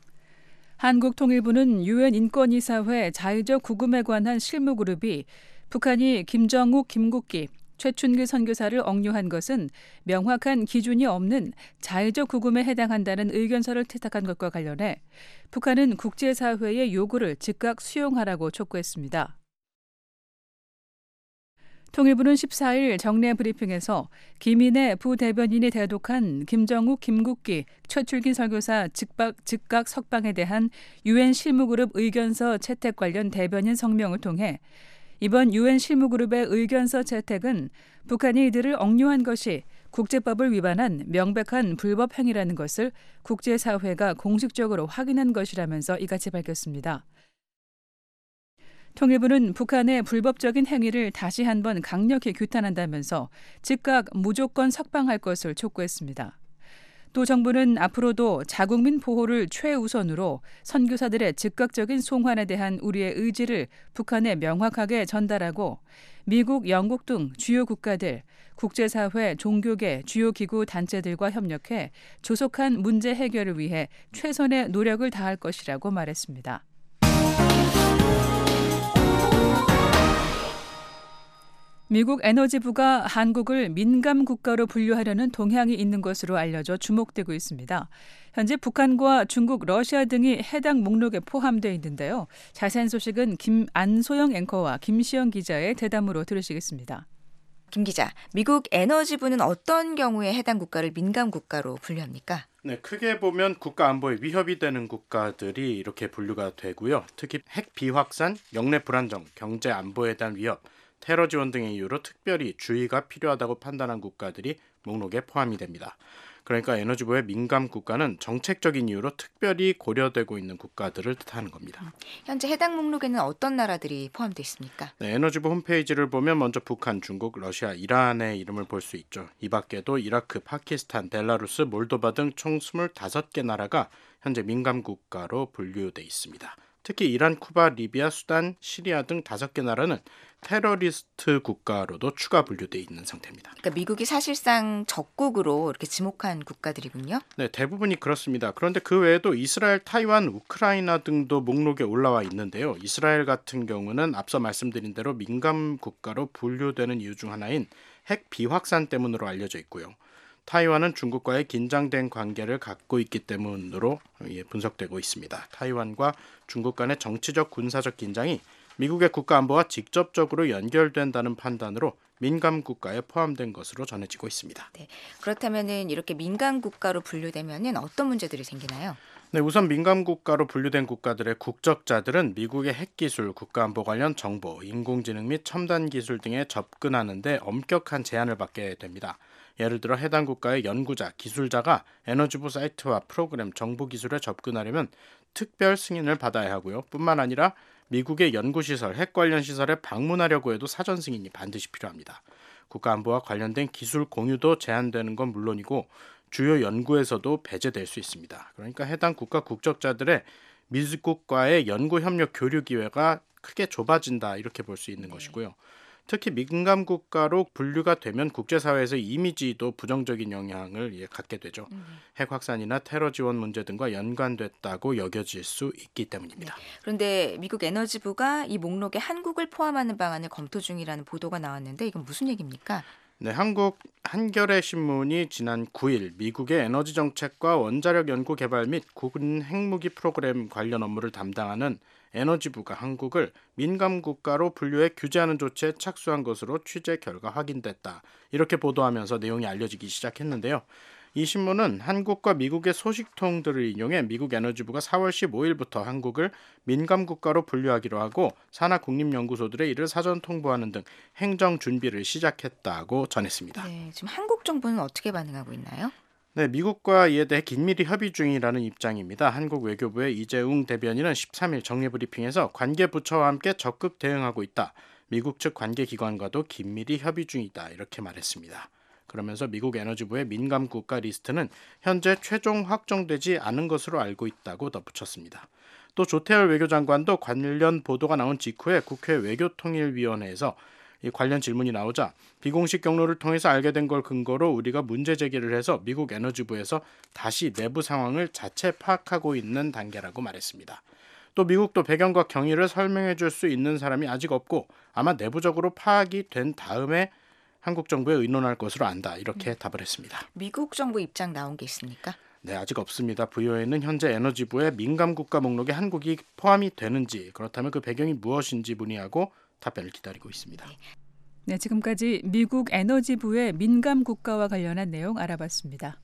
한국통일부는 유엔 인권이사회 자의적 구금에 관한 실무그룹이 북한이 김정욱, 김국기, 최춘길 선교사를 억류한 것은 명확한 기준이 없는 자의적 구금에 해당한다는 의견서를 채택한 것과 관련해 북한은 국제사회의 요구를 즉각 수용하라고 촉구했습니다. 통일부는 14일 정례 브리핑에서 김인혜 부대변인이 대독한 김정욱, 김국기, 최출길 설교사 즉각 석방에 대한 유엔 실무그룹 의견서 채택 관련 대변인 성명을 통해 이번 유엔 실무그룹의 의견서 채택은 북한이 이들을 억류한 것이 국제법을 위반한 명백한 불법 행위라는 것을 국제사회가 공식적으로 확인한 것이라면서 이같이 밝혔습니다. 통일부는 북한의 불법적인 행위를 다시 한번 강력히 규탄한다면서 즉각 무조건 석방할 것을 촉구했습니다. 또 정부는 앞으로도 자국민 보호를 최우선으로 선교사들의 즉각적인 송환에 대한 우리의 의지를 북한에 명확하게 전달하고 미국, 영국 등 주요 국가들, 국제사회, 종교계, 주요 기구 단체들과 협력해 조속한 문제 해결을 위해 최선의 노력을 다할 것이라고 말했습니다. 미국 에너지부가 한국을 민감 국가로 분류하려는 동향이 있는 것으로 알려져 주목되고 있습니다. 현재 북한과 중국, 러시아 등이 해당 목록에 포함되어 있는데요. 자세한 소식은 안소영 앵커와 김시영 기자의 대담으로 들으시겠습니다. 김 기자, 미국 에너지부는 어떤 경우에 해당 국가를 민감 국가로 분류합니까? 네, 크게 보면 국가 안보에 위협이 되는 국가들이 이렇게 분류가 되고요. 특히 핵 비확산, 영내 불안정, 경제 안보에 대한 위협, 테러 지원 등의 이유로 특별히 주의가 필요하다고 판단한 국가들이 목록에 포함이 됩니다. 그러니까 에너지부의 민감 국가는 정책적인 이유로 특별히 고려되고 있는 국가들을 뜻하는 겁니다. 현재 해당 목록에는 어떤 나라들이 포함되어 있습니까? 네, 에너지부 홈페이지를 보면 먼저 북한, 중국, 러시아, 이란의 이름을 볼 수 있죠. 이 밖에도 이라크, 파키스탄, 벨라루스, 몰도바 등 총 25개 나라가 현재 민감 국가로 분류돼 있습니다. 특히 이란, 쿠바, 리비아, 수단, 시리아 등 5개 나라는 테러리스트 국가로도 추가 분류돼 있는 상태입니다. 그러니까 미국이 사실상 적국으로 이렇게 지목한 국가들이군요. 네, 대부분이 그렇습니다. 그런데 그 외에도 이스라엘, 타이완, 우크라이나 등도 목록에 올라와 있는데요. 이스라엘 같은 경우는 앞서 말씀드린 대로 민감 국가로 분류되는 이유 중 하나인 핵 비확산 때문으로 알려져 있고요. 타이완은 중국과의 긴장된 관계를 갖고 있기 때문으로 분석되고 있습니다. 타이완과 중국 간의 정치적, 군사적 긴장이 미국의 국가 안보와 직접적으로 연결된다는 판단으로 민감 국가에 포함된 것으로 전해지고 있습니다. 네, 그렇다면은 이렇게 민감 국가로 분류되면은 어떤 문제들이 생기나요? 네, 우선 민감 국가로 분류된 국가들의 국적자들은 미국의 핵기술, 국가안보 관련 정보, 인공지능 및 첨단 기술 등에 접근하는 데 엄격한 제한을 받게 됩니다. 예를 들어 해당 국가의 연구자, 기술자가 에너지부 사이트와 프로그램, 정보기술에 접근하려면 특별 승인을 받아야 하고요. 뿐만 아니라 미국의 연구시설, 핵 관련 시설에 방문하려고 해도 사전 승인이 반드시 필요합니다. 국가안보와 관련된 기술 공유도 제한되는 건 물론이고 주요 연구에서도 배제될 수 있습니다. 그러니까 해당 국가 국적자들의 미국과의 연구 협력 교류 기회가 크게 좁아진다 이렇게 볼 수 있는 것이고요. 특히 민감 국가로 분류가 되면 국제사회에서 이미지도 부정적인 영향을 갖게 되죠. 핵 확산이나 테러 지원 문제 등과 연관됐다고 여겨질 수 있기 때문입니다. 네. 그런데 미국 에너지부가 이 목록에 한국을 포함하는 방안을 검토 중이라는 보도가 나왔는데 이건 무슨 얘기입니까? 네, 한국 한겨레 신문이 지난 9일 미국의 에너지 정책과 원자력 연구 개발 및 군 핵무기 프로그램 관련 업무를 담당하는 에너지부가 한국을 민감 국가로 분류해 규제하는 조치에 착수한 것으로 취재 결과 확인됐다. 이렇게 보도하면서 내용이 알려지기 시작했는데요. 이 신문은 한국과 미국의 소식통들을 인용해 미국 에너지부가 4월 15일부터 한국을 민감 국가로 분류하기로 하고 산하 국립연구소들의 이를 사전 통보하는 등 행정 준비를 시작했다고 전했습니다. 네, 지금 한국 정부는 어떻게 반응하고 있나요? 네, 미국과 이에 대해 긴밀히 협의 중이라는 입장입니다. 한국 외교부의 이재웅 대변인은 13일 정례브리핑에서 관계 부처와 함께 적극 대응하고 있다. 미국 측 관계기관과도 긴밀히 협의 중이다. 이렇게 말했습니다. 그러면서 미국 에너지부의 민감 국가 리스트는 현재 최종 확정되지 않은 것으로 알고 있다고 덧붙였습니다. 또 조태열 외교장관도 관련 보도가 나온 직후에 국회 외교통일위원회에서 이 관련 질문이 나오자 비공식 경로를 통해서 알게 된 걸 근거로 우리가 문제 제기를 해서 미국 에너지부에서 다시 내부 상황을 자체 파악하고 있는 단계라고 말했습니다. 또 미국도 배경과 경위를 설명해 줄 수 있는 사람이 아직 없고 아마 내부적으로 파악이 된 다음에 한국 정부에 의논할 것으로 안다. 이렇게 답을 했습니다. 미국 정부 입장 나온 게 있습니까? 네, 아직 없습니다. VOA는 현재 에너지부의 민감 국가 목록에 한국이 포함이 되는지 그렇다면 그 배경이 무엇인지 문의하고 답변을 기다리고 있습니다. 네, 지금까지 미국 에너지부의 민감 국가와 관련한 내용 알아봤습니다.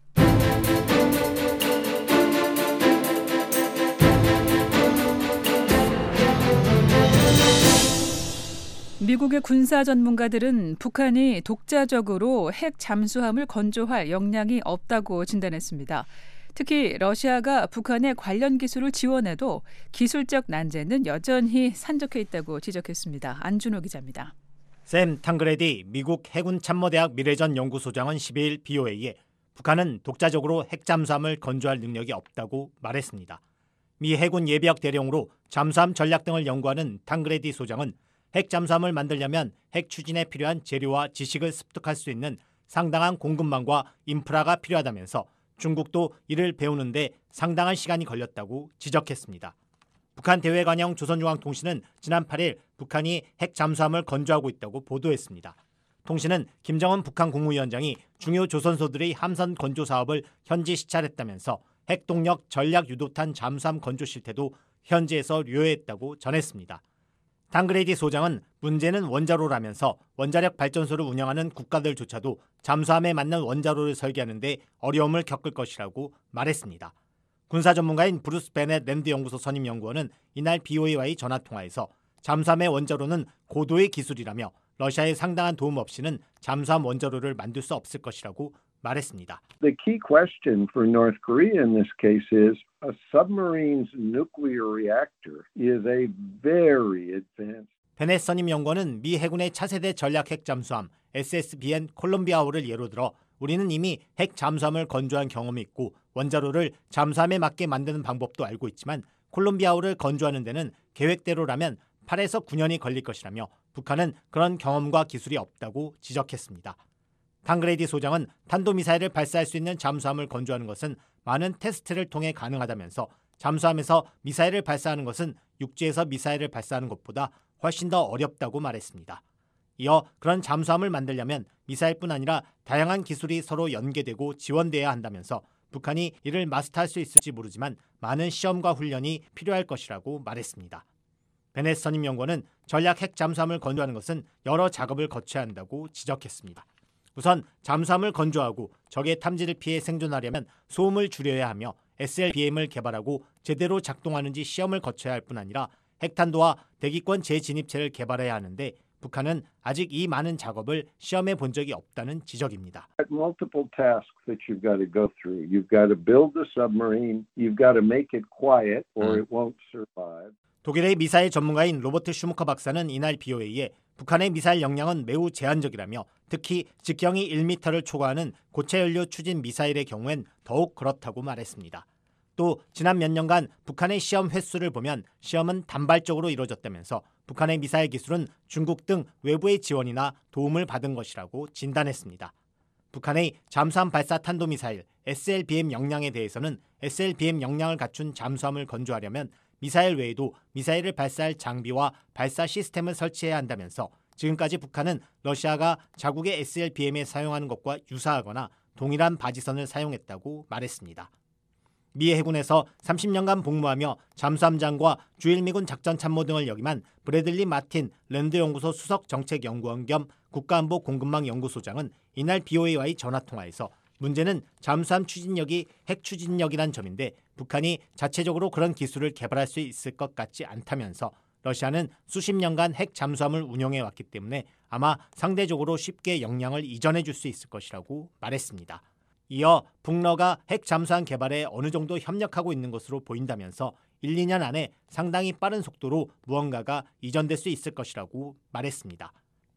미국의 군사 전문가들은 북한이 독자적으로 핵 잠수함을 건조할 역량이 없다고 진단했습니다. 특히 러시아가 북한의 관련 기술을 지원해도 기술적 난제는 여전히 산적해 있다고 지적했습니다. 안준호 기자입니다. 샘 탕그레디 미국 해군참모대학 미래전 연구소장은 12일 BOA에 북한은 독자적으로 핵 잠수함을 건조할 능력이 없다고 말했습니다. 미 해군 예비역 대령으로 잠수함 전략 등을 연구하는 탕그레디 소장은 핵 잠수함을 만들려면 핵 추진에 필요한 재료와 지식을 습득할 수 있는 상당한 공급망과 인프라가 필요하다면서 중국도 이를 배우는데 상당한 시간이 걸렸다고 지적했습니다. 북한 대외관영 조선중앙통신은 지난 8일 북한이 핵 잠수함을 건조하고 있다고 보도했습니다. 통신은 김정은 북한 국무위원장이 중요 조선소들의 함선 건조 사업을 현지 시찰했다면서 핵동력 전략 유도탄 잠수함 건조 실태도 현지에서 료했다고 전했습니다. 탕그레디 소장은 문제는 원자로라면서 원자력 발전소를 운영하는 국가들조차도 잠수함에 맞는 원자로를 설계하는 데 어려움을 겪을 것이라고 말했습니다. 군사 전문가인 브루스 베넷 랜드 연구소 선임 연구원은 이날 BOA와의 전화통화에서 잠수함의 원자로는 고도의 기술이라며 러시아의 상당한 도움 없이는 잠수함 원자로를 만들 수 없을 것이라고 말했습니다. The key question for North Korea in this case is a submarine's nuclear reactor is a very advanced. 베넷 선임 연구원은 미 해군의 차세대 전략 핵 잠수함 SSBN 콜롬비아호를 예로 들어 우리는 이미 핵 잠수함을 건조한 경험이 있고 원자로를 잠수함에 맞게 만드는 방법도 알고 있지만 콜롬비아호를 건조하는 데는 계획대로라면 8에서 9년이 걸릴 것이라며 북한은 그런 경험과 기술이 없다고 지적했습니다. 탕그레디 소장은 탄도미사일을 발사할 수 있는 잠수함을 건조하는 것은 많은 테스트를 통해 가능하다면서 잠수함에서 미사일을 발사하는 것은 육지에서 미사일을 발사하는 것보다 훨씬 더 어렵다고 말했습니다. 이어 그런 잠수함을 만들려면 미사일뿐 아니라 다양한 기술이 서로 연계되고 지원돼야 한다면서 북한이 이를 마스터할 수 있을지 모르지만 많은 시험과 훈련이 필요할 것이라고 말했습니다. 베넷 선임 연구원은 전략 핵 잠수함을 건조하는 것은 여러 작업을 거쳐야 한다고 지적했습니다. 우선 잠수함을 건조하고 적의 탐지를 피해 생존하려면 소음을 줄여야 하며 SLBM을 개발하고 제대로 작동하는지 시험을 거쳐야 할 뿐 아니라 핵탄도와 대기권 재진입체를 개발해야 하는데 북한은 아직 이 많은 작업을 시험해 본 적이 없다는 지적입니다. Multiple tasks that you've got to go through. You've got to build the submarine. You've got to make it quiet or it won't survive. 독일의 미사일 전문가인 로버트 슈무커 박사는 이날 BOA에 북한의 미사일 역량은 매우 제한적이라며 특히 직경이 1m를 초과하는 고체 연료 추진 미사일의 경우엔 더욱 그렇다고 말했습니다. 또 지난 몇 년간 북한의 시험 횟수를 보면 시험은 단발적으로 이루어졌다면서 북한의 미사일 기술은 중국 등 외부의 지원이나 도움을 받은 것이라고 진단했습니다. 북한의 잠수함 발사 탄도미사일 SLBM 역량에 대해서는 SLBM 역량을 갖춘 잠수함을 건조하려면 미사일 외에도 미사일을 발사할 장비와 발사 시스템을 설치해야 한다면서 지금까지 북한은 러시아가 자국의 SLBM에 사용하는 것과 유사하거나 동일한 바지선을 사용했다고 말했습니다. 미 해군에서 30년간 복무하며 잠수함장과 주일미군 작전참모 등을 역임한 브래들리 마틴 랜드연구소 수석정책연구원 겸 국가안보 공급망 연구소장은 이날 BOA와의 전화통화에서 문제는 잠수함 추진력이 핵 추진력이란 점인데 북한이 자체적으로 그런 기술을 개발할 수 있을 것 같지 않다면서 러시아는 수십 년간 핵 잠수함을 운영해왔기 때문에 아마 상대적으로 쉽게 역량을 이전해 줄 수 있을 것이라고 말했습니다. 이어 북러가 핵 잠수함 개발에 어느 정도 협력하고 있는 것으로 보인다면서 1, 2년 안에 상당히 빠른 속도로 무언가가 이전될 수 있을 것이라고 말했습니다.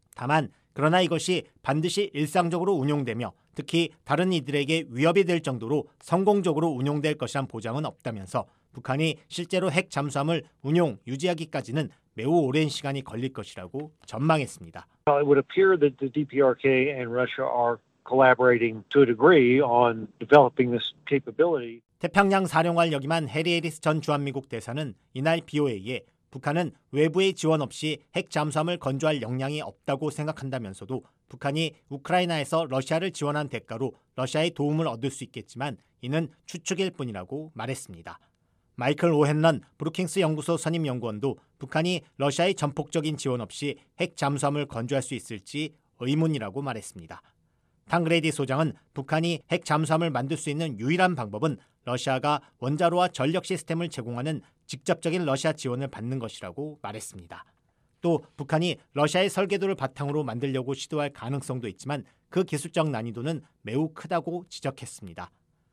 다만 그러나 이것이 반드시 일상적으로 운용되며 특히 다른 이들에게 위협이 될 정도로 성공적으로 운용될 것이란 보장은 없다면서 북한이 실제로 핵 잠수함을 운용, 유지하기까지는 매우 오랜 시간이 걸릴 것이라고 전망했습니다. It would appear that the DPRK and Russia are collaborating to a degree on developing this capability. 태평양 사령관을 역임한 해리 해리스 전 주한미국 대사는 이날 BOA에 북한은 외부의 지원 없이 핵 잠수함을 건조할 역량이 없다고 생각한다면서도 북한이 우크라이나에서 러시아를 지원한 대가로 러시아의 도움을 얻을 수 있겠지만 이는 추측일 뿐이라고 말했습니다. 마이클 오헨런 브루킹스 연구소 선임 연구원도 북한이 러시아의 전폭적인 지원 없이 핵 잠수함을 건조할 수 있을지 의문이라고 말했습니다. 탕그레디 소장은 북한이 핵 잠수함을 만들 수 있는 유일한 방법은 러시아가 원자로와 전력 시스템을 제공하는 직접적인 러시아 지원을 받는 것이라고 말했습니다. 또 북한이 러시아의 설계도를 바탕으로 만들려고 시도할 가능성도 있지만 그 기술적 난이도는 매우 크다고 지적했습니다.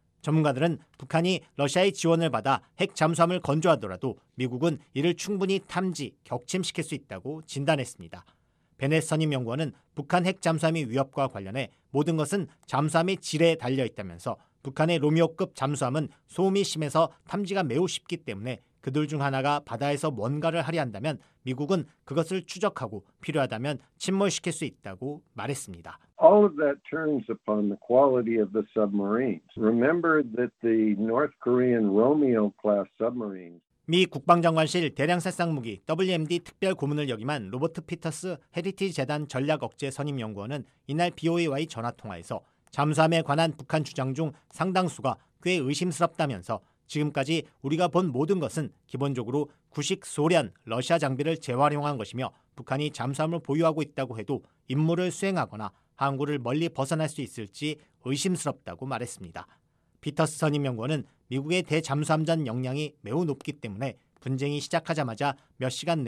전문가들은 북한이 러시아의 지원을 받아 핵 잠수함을 건조하더라도 미국은 이를 충분히 탐지, 격침시킬 수 있다고 진단했습니다. 베넷 선임 연구원은 북한 핵 잠수함의 위협과 관련해 모든 것은 잠수함의 질에 달려있다면서 북한의 로미오급 잠수함은 소음이 심해서 탐지가 매우 쉽기 때문에 그들 중 하나가 바다에서 뭔가를 하려 한다면 미국은 그것을 추적하고 필요하다면 침몰시킬 수 있다고 말했습니다. All of that turns upon the quality of the submarines. Remember that the North Korean Romeo class submarines. 미 국방장관실 대량살상무기 WMD 특별 고문을 역임한 로버트 피터스 헤리티지 재단 전략억제 선임연구원은 이날 BOA와의 전화통화에서 잠수함에 관한 북한 주장 중 상당수가 꽤 의심스럽다면서 지금까지 우리가 본 모든 것은 기본적으로 구식 소련, 러시아 장비를 재활용한 것이며 북한이 잠수함을 보유하고 있다고 해도 임무를 수행하거나 항구를 멀리 벗어날 수 있을지 의심스럽다고 말했습니다. 피터스 선임연구원은 미국의 대잠수함전 역량이 매우 높기 때문에 분쟁이 시작하자마자 몇 시간 내에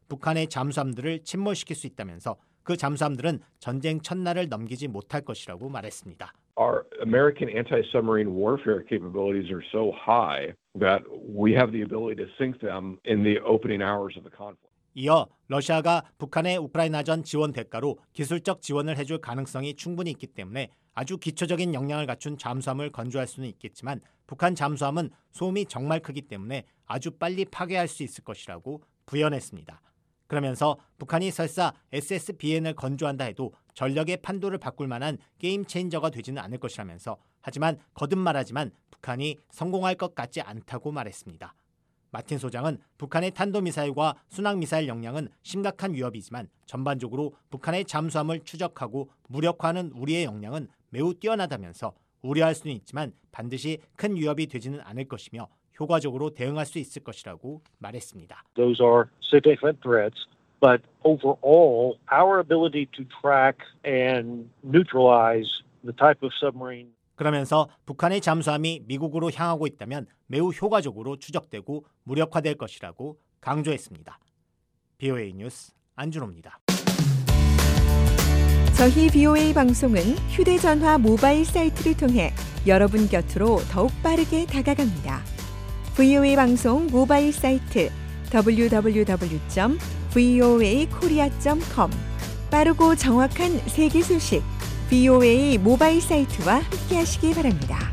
북한의 잠수함들을 침몰시킬 수 있다면서 그 잠수함들은 전쟁 첫날을 넘기지 못할 것이라고 말했습니다. Our American anti-submarine warfare capabilities are so high that we have the ability to sink them in the opening hours of the conflict. 이어 러시아가 북한의 우크라이나전 지원 대가로 기술적 지원을 해줄 가능성이 충분히 있기 때문에 아주 기초적인 역량을 갖춘 잠수함을 건조할 수는 있겠지만 북한 잠수함은 소음이 정말 크기 때문에 아주 빨리 파괴할 수 있을 것이라고 부연했습니다. 그러면서 북한이 설사 SSBN을 건조한다 해도 전력의 판도를 바꿀 만한 게임 체인저가 되지는 않을 것이라면서 하지만 거듭 말하지만 북한이 성공할 것 같지 않다고 말했습니다. 마틴 소장은 북한의 탄도미사일과 순항미사일 역량은 심각한 위협이지만 전반적으로 북한의 잠수함을 추적하고 무력화하는 우리의 역량은 매우 뛰어나다면서 우려할 수는 있지만 반드시 큰 위협이 되지는 않을 것이며 효과적으로 대응할 수 있을 것이라고 말했습니다. Those are significant threats, but overall, our ability to track and neutralize the type of submarine. 그러면서 북한의 잠수함이 미국으로 향하고 있다면 매우 효과적으로 추적되고 무력화될 것이라고 강조했습니다. BOA 뉴스 안준호입니다. 저희 BOA 방송은 휴대전화 모바일 사이트를 통해 여러분 곁으로 더욱 빠르게 다가갑니다. VOA 방송 모바일 사이트 www.voakorea.com 빠르고 정확한 세계 소식 VOA 모바일 사이트와 함께하시기 바랍니다.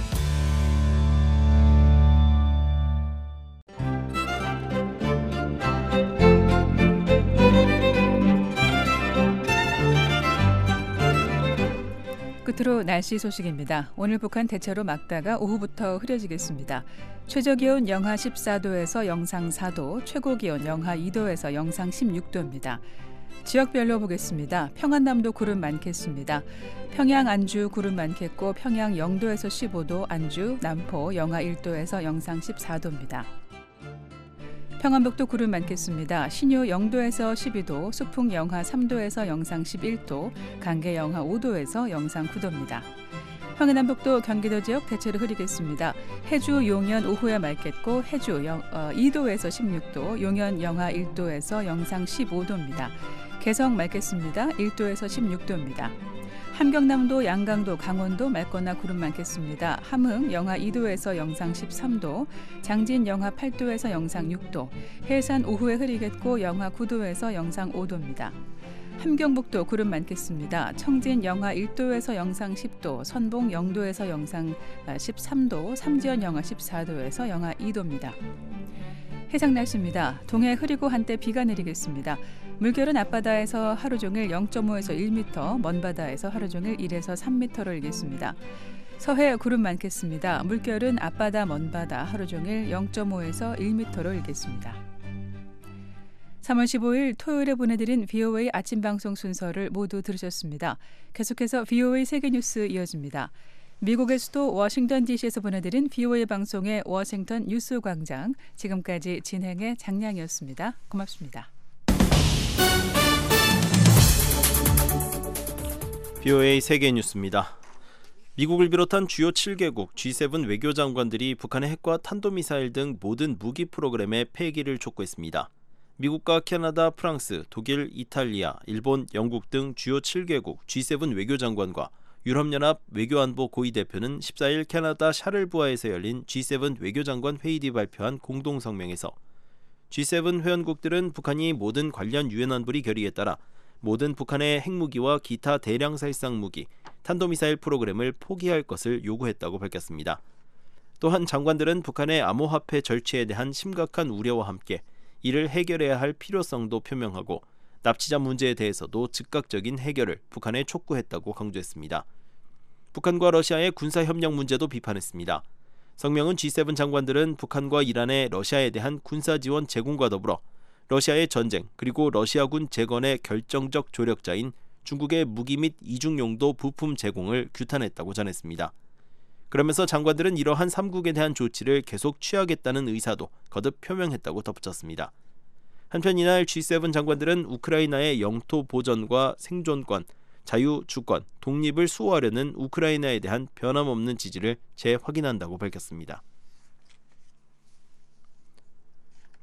끝으로 날씨 소식입니다. 오늘 북한 대체로 맑다가 오후부터 흐려지겠습니다. 최저기온 영하 14도에서 영상 4도, 최고기온 영하 2도에서 영상 16도입니다. 지역별로 보겠습니다. 평안남도 구름 많겠습니다. 평양 안주 구름 많겠고 평양 0도에서 15도, 안주 남포 영하 1도에서 영상 14도입니다. 평안북도 구름 많겠습니다. 신유 0도에서 12도, 수풍 영하 3도에서 영상 11도, 강계 영하 5도에서 영상 9도입니다. 평해남북도 경기도 지역 대체로 흐리겠습니다. 해주 용연 오후에 맑겠고 해주 2도에서 16도, 용연 영하 1도에서 영상 15도입니다. 개성 맑겠습니다. 1도에서 16도입니다. 함경남도, 양강도, 강원도 맑거나 구름 많겠습니다. 함흥 영하 2도에서 영상 13도, 장진 영하 8도에서 영상 6도, 해산 오후에 흐리겠고 영하 9도에서 영상 5도입니다. 함경북도 구름 많겠습니다. 청진 영하 1도에서 영상 10도, 선봉 0도에서 영상 13도, 삼지연 영하 14도에서 영하 2도입니다. 해상 날씨입니다. 동해 흐리고 한때 비가 내리겠습니다. 물결은 앞바다에서 하루 종일 0.5에서 1m, 먼바다에서 하루 종일 1에서 3m로 일겠습니다. 서해 구름 많겠습니다. 물결은 앞바다, 먼바다 하루 종일 0.5에서 1m로 일겠습니다. 3월 15일 토요일에 보내드린 VOA 아침 방송 순서를 모두 들으셨습니다. 계속해서 VOA 세계뉴스 이어집니다. 미국의 수도 워싱턴 DC에서 보내드린 VOA 방송의 워싱턴 뉴스 광장, 지금까지 진행의 장량이었습니다. 고맙습니다. BOA 세계뉴스입니다. 미국을 비롯한 주요 7개국 G7 외교장관들이 북한의 핵과 탄도미사일 등 모든 무기 프로그램의 폐기를 촉구했습니다. 미국과 캐나다, 프랑스, 독일, 이탈리아, 일본, 영국 등 주요 7개국 G7 외교장관과 유럽연합 외교안보 고위대표는 14일 캐나다 샤를부아에서 열린 G7 외교장관 회의 뒤 발표한 공동성명에서 G7 회원국들은 북한이 모든 관련 유엔 안보리 결의에 따라 모든 북한의 핵무기와 기타 대량 살상 무기, 탄도미사일 프로그램을 포기할 것을 요구했다고 밝혔습니다. 또한 장관들은 북한의 암호화폐 절취에 대한 심각한 우려와 함께 이를 해결해야 할 필요성도 표명하고 납치자 문제에 대해서도 즉각적인 해결을 북한에 촉구했다고 강조했습니다. 북한과 러시아의 군사협력 문제도 비판했습니다. 성명은 G7 장관들은 북한과 이란의 러시아에 대한 군사지원 제공과 더불어 러시아의 전쟁 그리고 러시아군 재건의 결정적 조력자인 중국의 무기 및 이중용도 부품 제공을 규탄했다고 전했습니다. 그러면서 장관들은 이러한 3국에 대한 조치를 계속 취하겠다는 의사도 거듭 표명했다고 덧붙였습니다. 한편 이날 G7 장관들은 우크라이나의 영토 보전과 생존권, 자유, 주권, 독립을 수호하려는 우크라이나에 대한 변함없는 지지를 재확인한다고 밝혔습니다.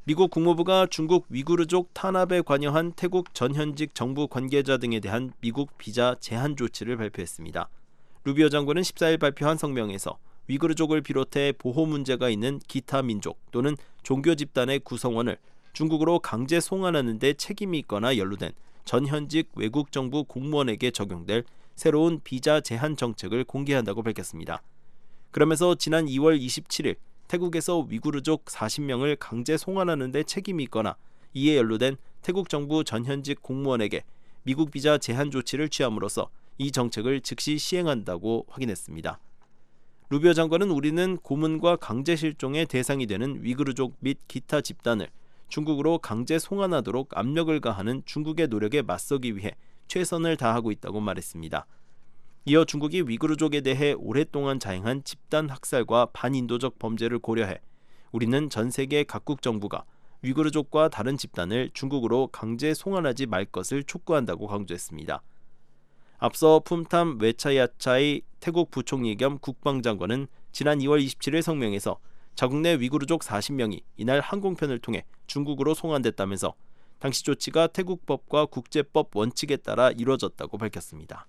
미국 국무부가 중국 위구르족 탄압에 관여한 태국 전현직 정부 관계자 등에 대한 미국 비자 제한 조치를 발표했습니다. 루비오 장관은 14일 발표한 성명에서 위구르족을 비롯해 보호 문제가 있는 기타 민족 또는 종교 집단의 구성원을 중국으로 강제 송환하는 데 책임이 있거나 연루된 전현직 외국 정부 공무원에게 적용될 새로운 비자 제한 정책을 공개한다고 밝혔습니다. 그러면서 지난 2월 27일 태국에서 위구르족 40명을 강제 송환하는 데 책임이 있거나 이에 연루된 태국 정부 전현직 공무원에게 미국 비자 제한 조치를 취함으로써 이 정책을 즉시 시행한다고 확인했습니다. 루비오 장관은 우리는 고문과 강제 실종의 대상이 되는 위구르족 및 기타 집단을 중국으로 강제 송환하도록 압력을 가하는 중국의 노력에 맞서기 위해 최선을 다하고 있다고 말했습니다. 이어 중국이 위구르족에 대해 오랫동안 자행한 집단 학살과 반인도적 범죄를 고려해 우리는 전 세계 각국 정부가 위구르족과 다른 집단을 중국으로 강제 송환하지 말 것을 촉구한다고 강조했습니다. 앞서 품탐 외차야차이 태국 부총리 겸 국방장관은 지난 2월 27일 성명에서 자국 내 위구르족 40명이 이날 항공편을 통해 중국으로 송환됐다면서 당시 조치가 태국법과 국제법 원칙에 따라 이루어졌다고 밝혔습니다.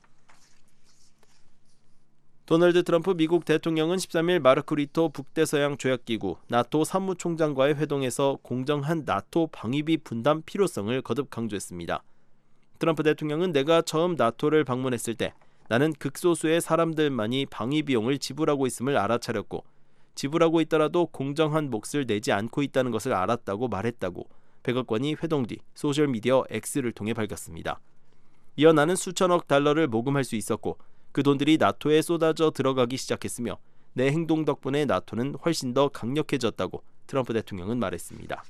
도널드 트럼프 미국 대통령은 13일 마르크 리토 북대서양 조약기구 나토 사무총장과의 회동에서 공정한 나토 방위비 분담 필요성을 거듭 강조했습니다. 트럼프 대통령은 내가 처음 나토를 방문했을 때 나는 극소수의 사람들만이 방위 비용을 지불하고 있음을 알아차렸고 지불하고 있더라도 공정한 몫을 내지 않고 있다는 것을 알았다고 말했다고 백악관이 회동 뒤 소셜미디어 X를 통해 밝혔습니다. 이어 나는 수천억 달러를 모금할 수 있었고 그 돈들이 나토에 쏟아져 들어가기 시작했으며 내 행동 덕분에 나토는 훨씬 더 강력해졌다고 트럼프 대통령은 말했습니다.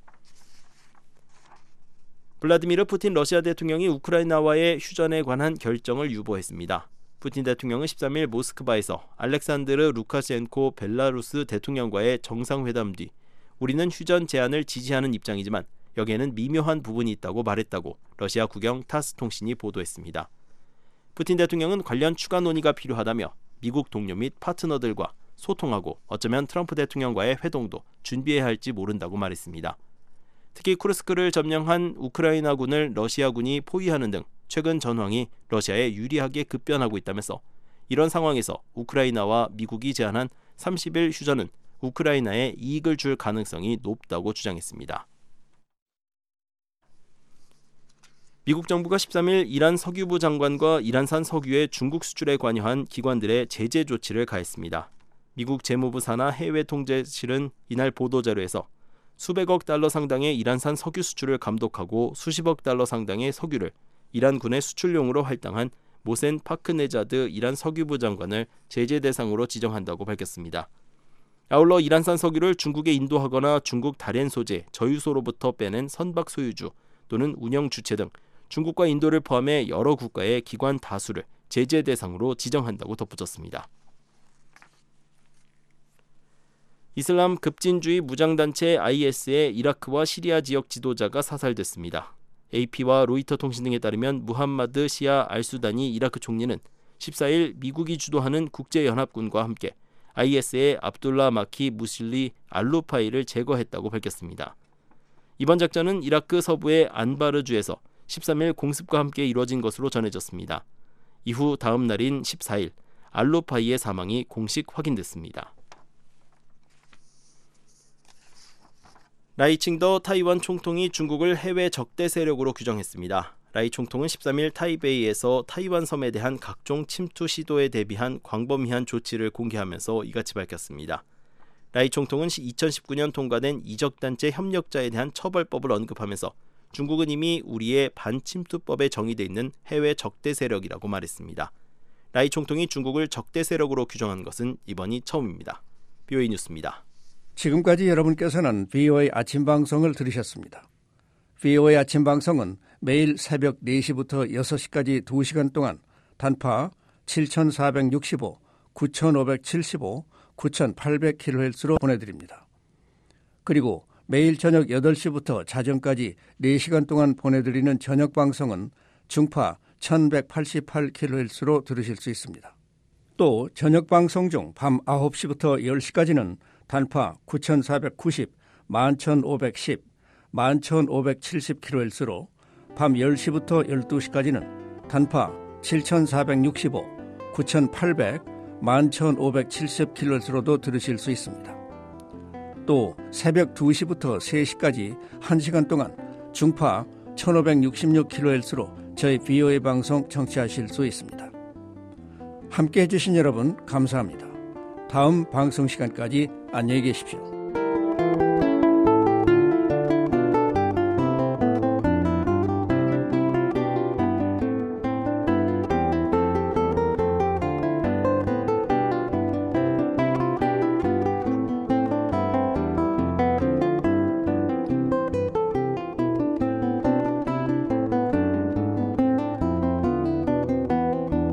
블라디미르 푸틴 러시아 대통령이 우크라이나와의 휴전에 관한 결정을 유보했습니다. 푸틴 대통령은 13일 모스크바에서 알렉산드르 루카셴코 벨라루스 대통령과의 정상회담 뒤 우리는 휴전 제안을 지지하는 입장이지만 여기에는 미묘한 부분이 있다고 말했다고 러시아 국영 타스 통신이 보도했습니다. 푸틴 대통령은 관련 추가 논의가 필요하다며 미국 동료 및 파트너들과 소통하고 어쩌면 트럼프 대통령과의 회동도 준비해야 할지 모른다고 말했습니다. 특히 쿠르스크를 점령한 우크라이나군을 러시아군이 포위하는 등 최근 전황이 러시아에 유리하게 급변하고 있다면서 이런 상황에서 우크라이나와 미국이 제안한 30일 휴전은 우크라이나에 이익을 줄 가능성이 높다고 주장했습니다. 미국 정부가 13일 이란 석유부 장관과 이란산 석유의 중국 수출에 관여한 기관들의 제재 조치를 가했습니다. 미국 재무부 산하 해외통제실은 이날 보도자료에서 수백억 달러 상당의 이란산 석유 수출을 감독하고 수십억 달러 상당의 석유를 이란군의 수출용으로 할당한 모센 파크네자드 이란 석유부 장관을 제재 대상으로 지정한다고 밝혔습니다. 아울러 이란산 석유를 중국에 인도하거나 중국 다롄 소재, 저유소로부터 빼낸 선박 소유주 또는 운영 주체 등 중국과 인도를 포함해 여러 국가의 기관 다수를 제재 대상으로 지정한다고 덧붙였습니다. 이슬람 급진주의 무장단체 IS의 이라크와 시리아 지역 지도자가 사살됐습니다. AP와 로이터 통신 등에 따르면 무함마드 시아 알수다니 이라크 총리는 14일 미국이 주도하는 국제연합군과 함께 IS의 압둘라 마키 무실리 알루파이를 제거했다고 밝혔습니다. 이번 작전은 이라크 서부의 안바르주에서 13일 공습과 함께 이루어진 것으로 전해졌습니다. 이후 다음 날인 14일 알루파이의 사망이 공식 확인됐습니다. 라이칭더 타이완 총통이 중국을 해외 적대 세력으로 규정했습니다. 라이 총통은 13일 타이베이에서 타이완 섬에 대한 각종 침투 시도에 대비한 광범위한 조치를 공개하면서 이같이 밝혔습니다. 라이 총통은 2019년 통과된 이적단체 협력자에 대한 처벌법을 언급하면서 중국은 이미 우리의 반침투법에 정의되어 있는 해외 적대 세력이라고 말했습니다. 라이 총통이 중국을 적대 세력으로 규정한 것은 이번이 처음입니다. BOA 뉴스입니다. 지금까지 여러분께서는 VOA 아침 방송을 들으셨습니다. VOA 아침 방송은 매일 새벽 4시부터 6시까지 2시간 동안 단파 7465, 9575, 9800kHz로 보내드립니다. 그리고 매일 저녁 8시부터 자정까지 4시간 동안 보내드리는 저녁 방송은 중파 1188kHz로 들으실 수 있습니다. 또 저녁 방송 중 밤 9시부터 10시까지는 단파 9490, 11,510, 11,570kHz로 밤 10시부터 12시까지는 단파 7,465, 9,800, 11,570kHz로도 들으실 수 있습니다. 또 새벽 2시부터 3시까지 1시간 동안 중파 1,566kHz로 저희 VOA 방송 청취하실 수 있습니다. 함께해 주신 여러분 감사합니다. 다음 방송 시간까지 안녕히 계십시오.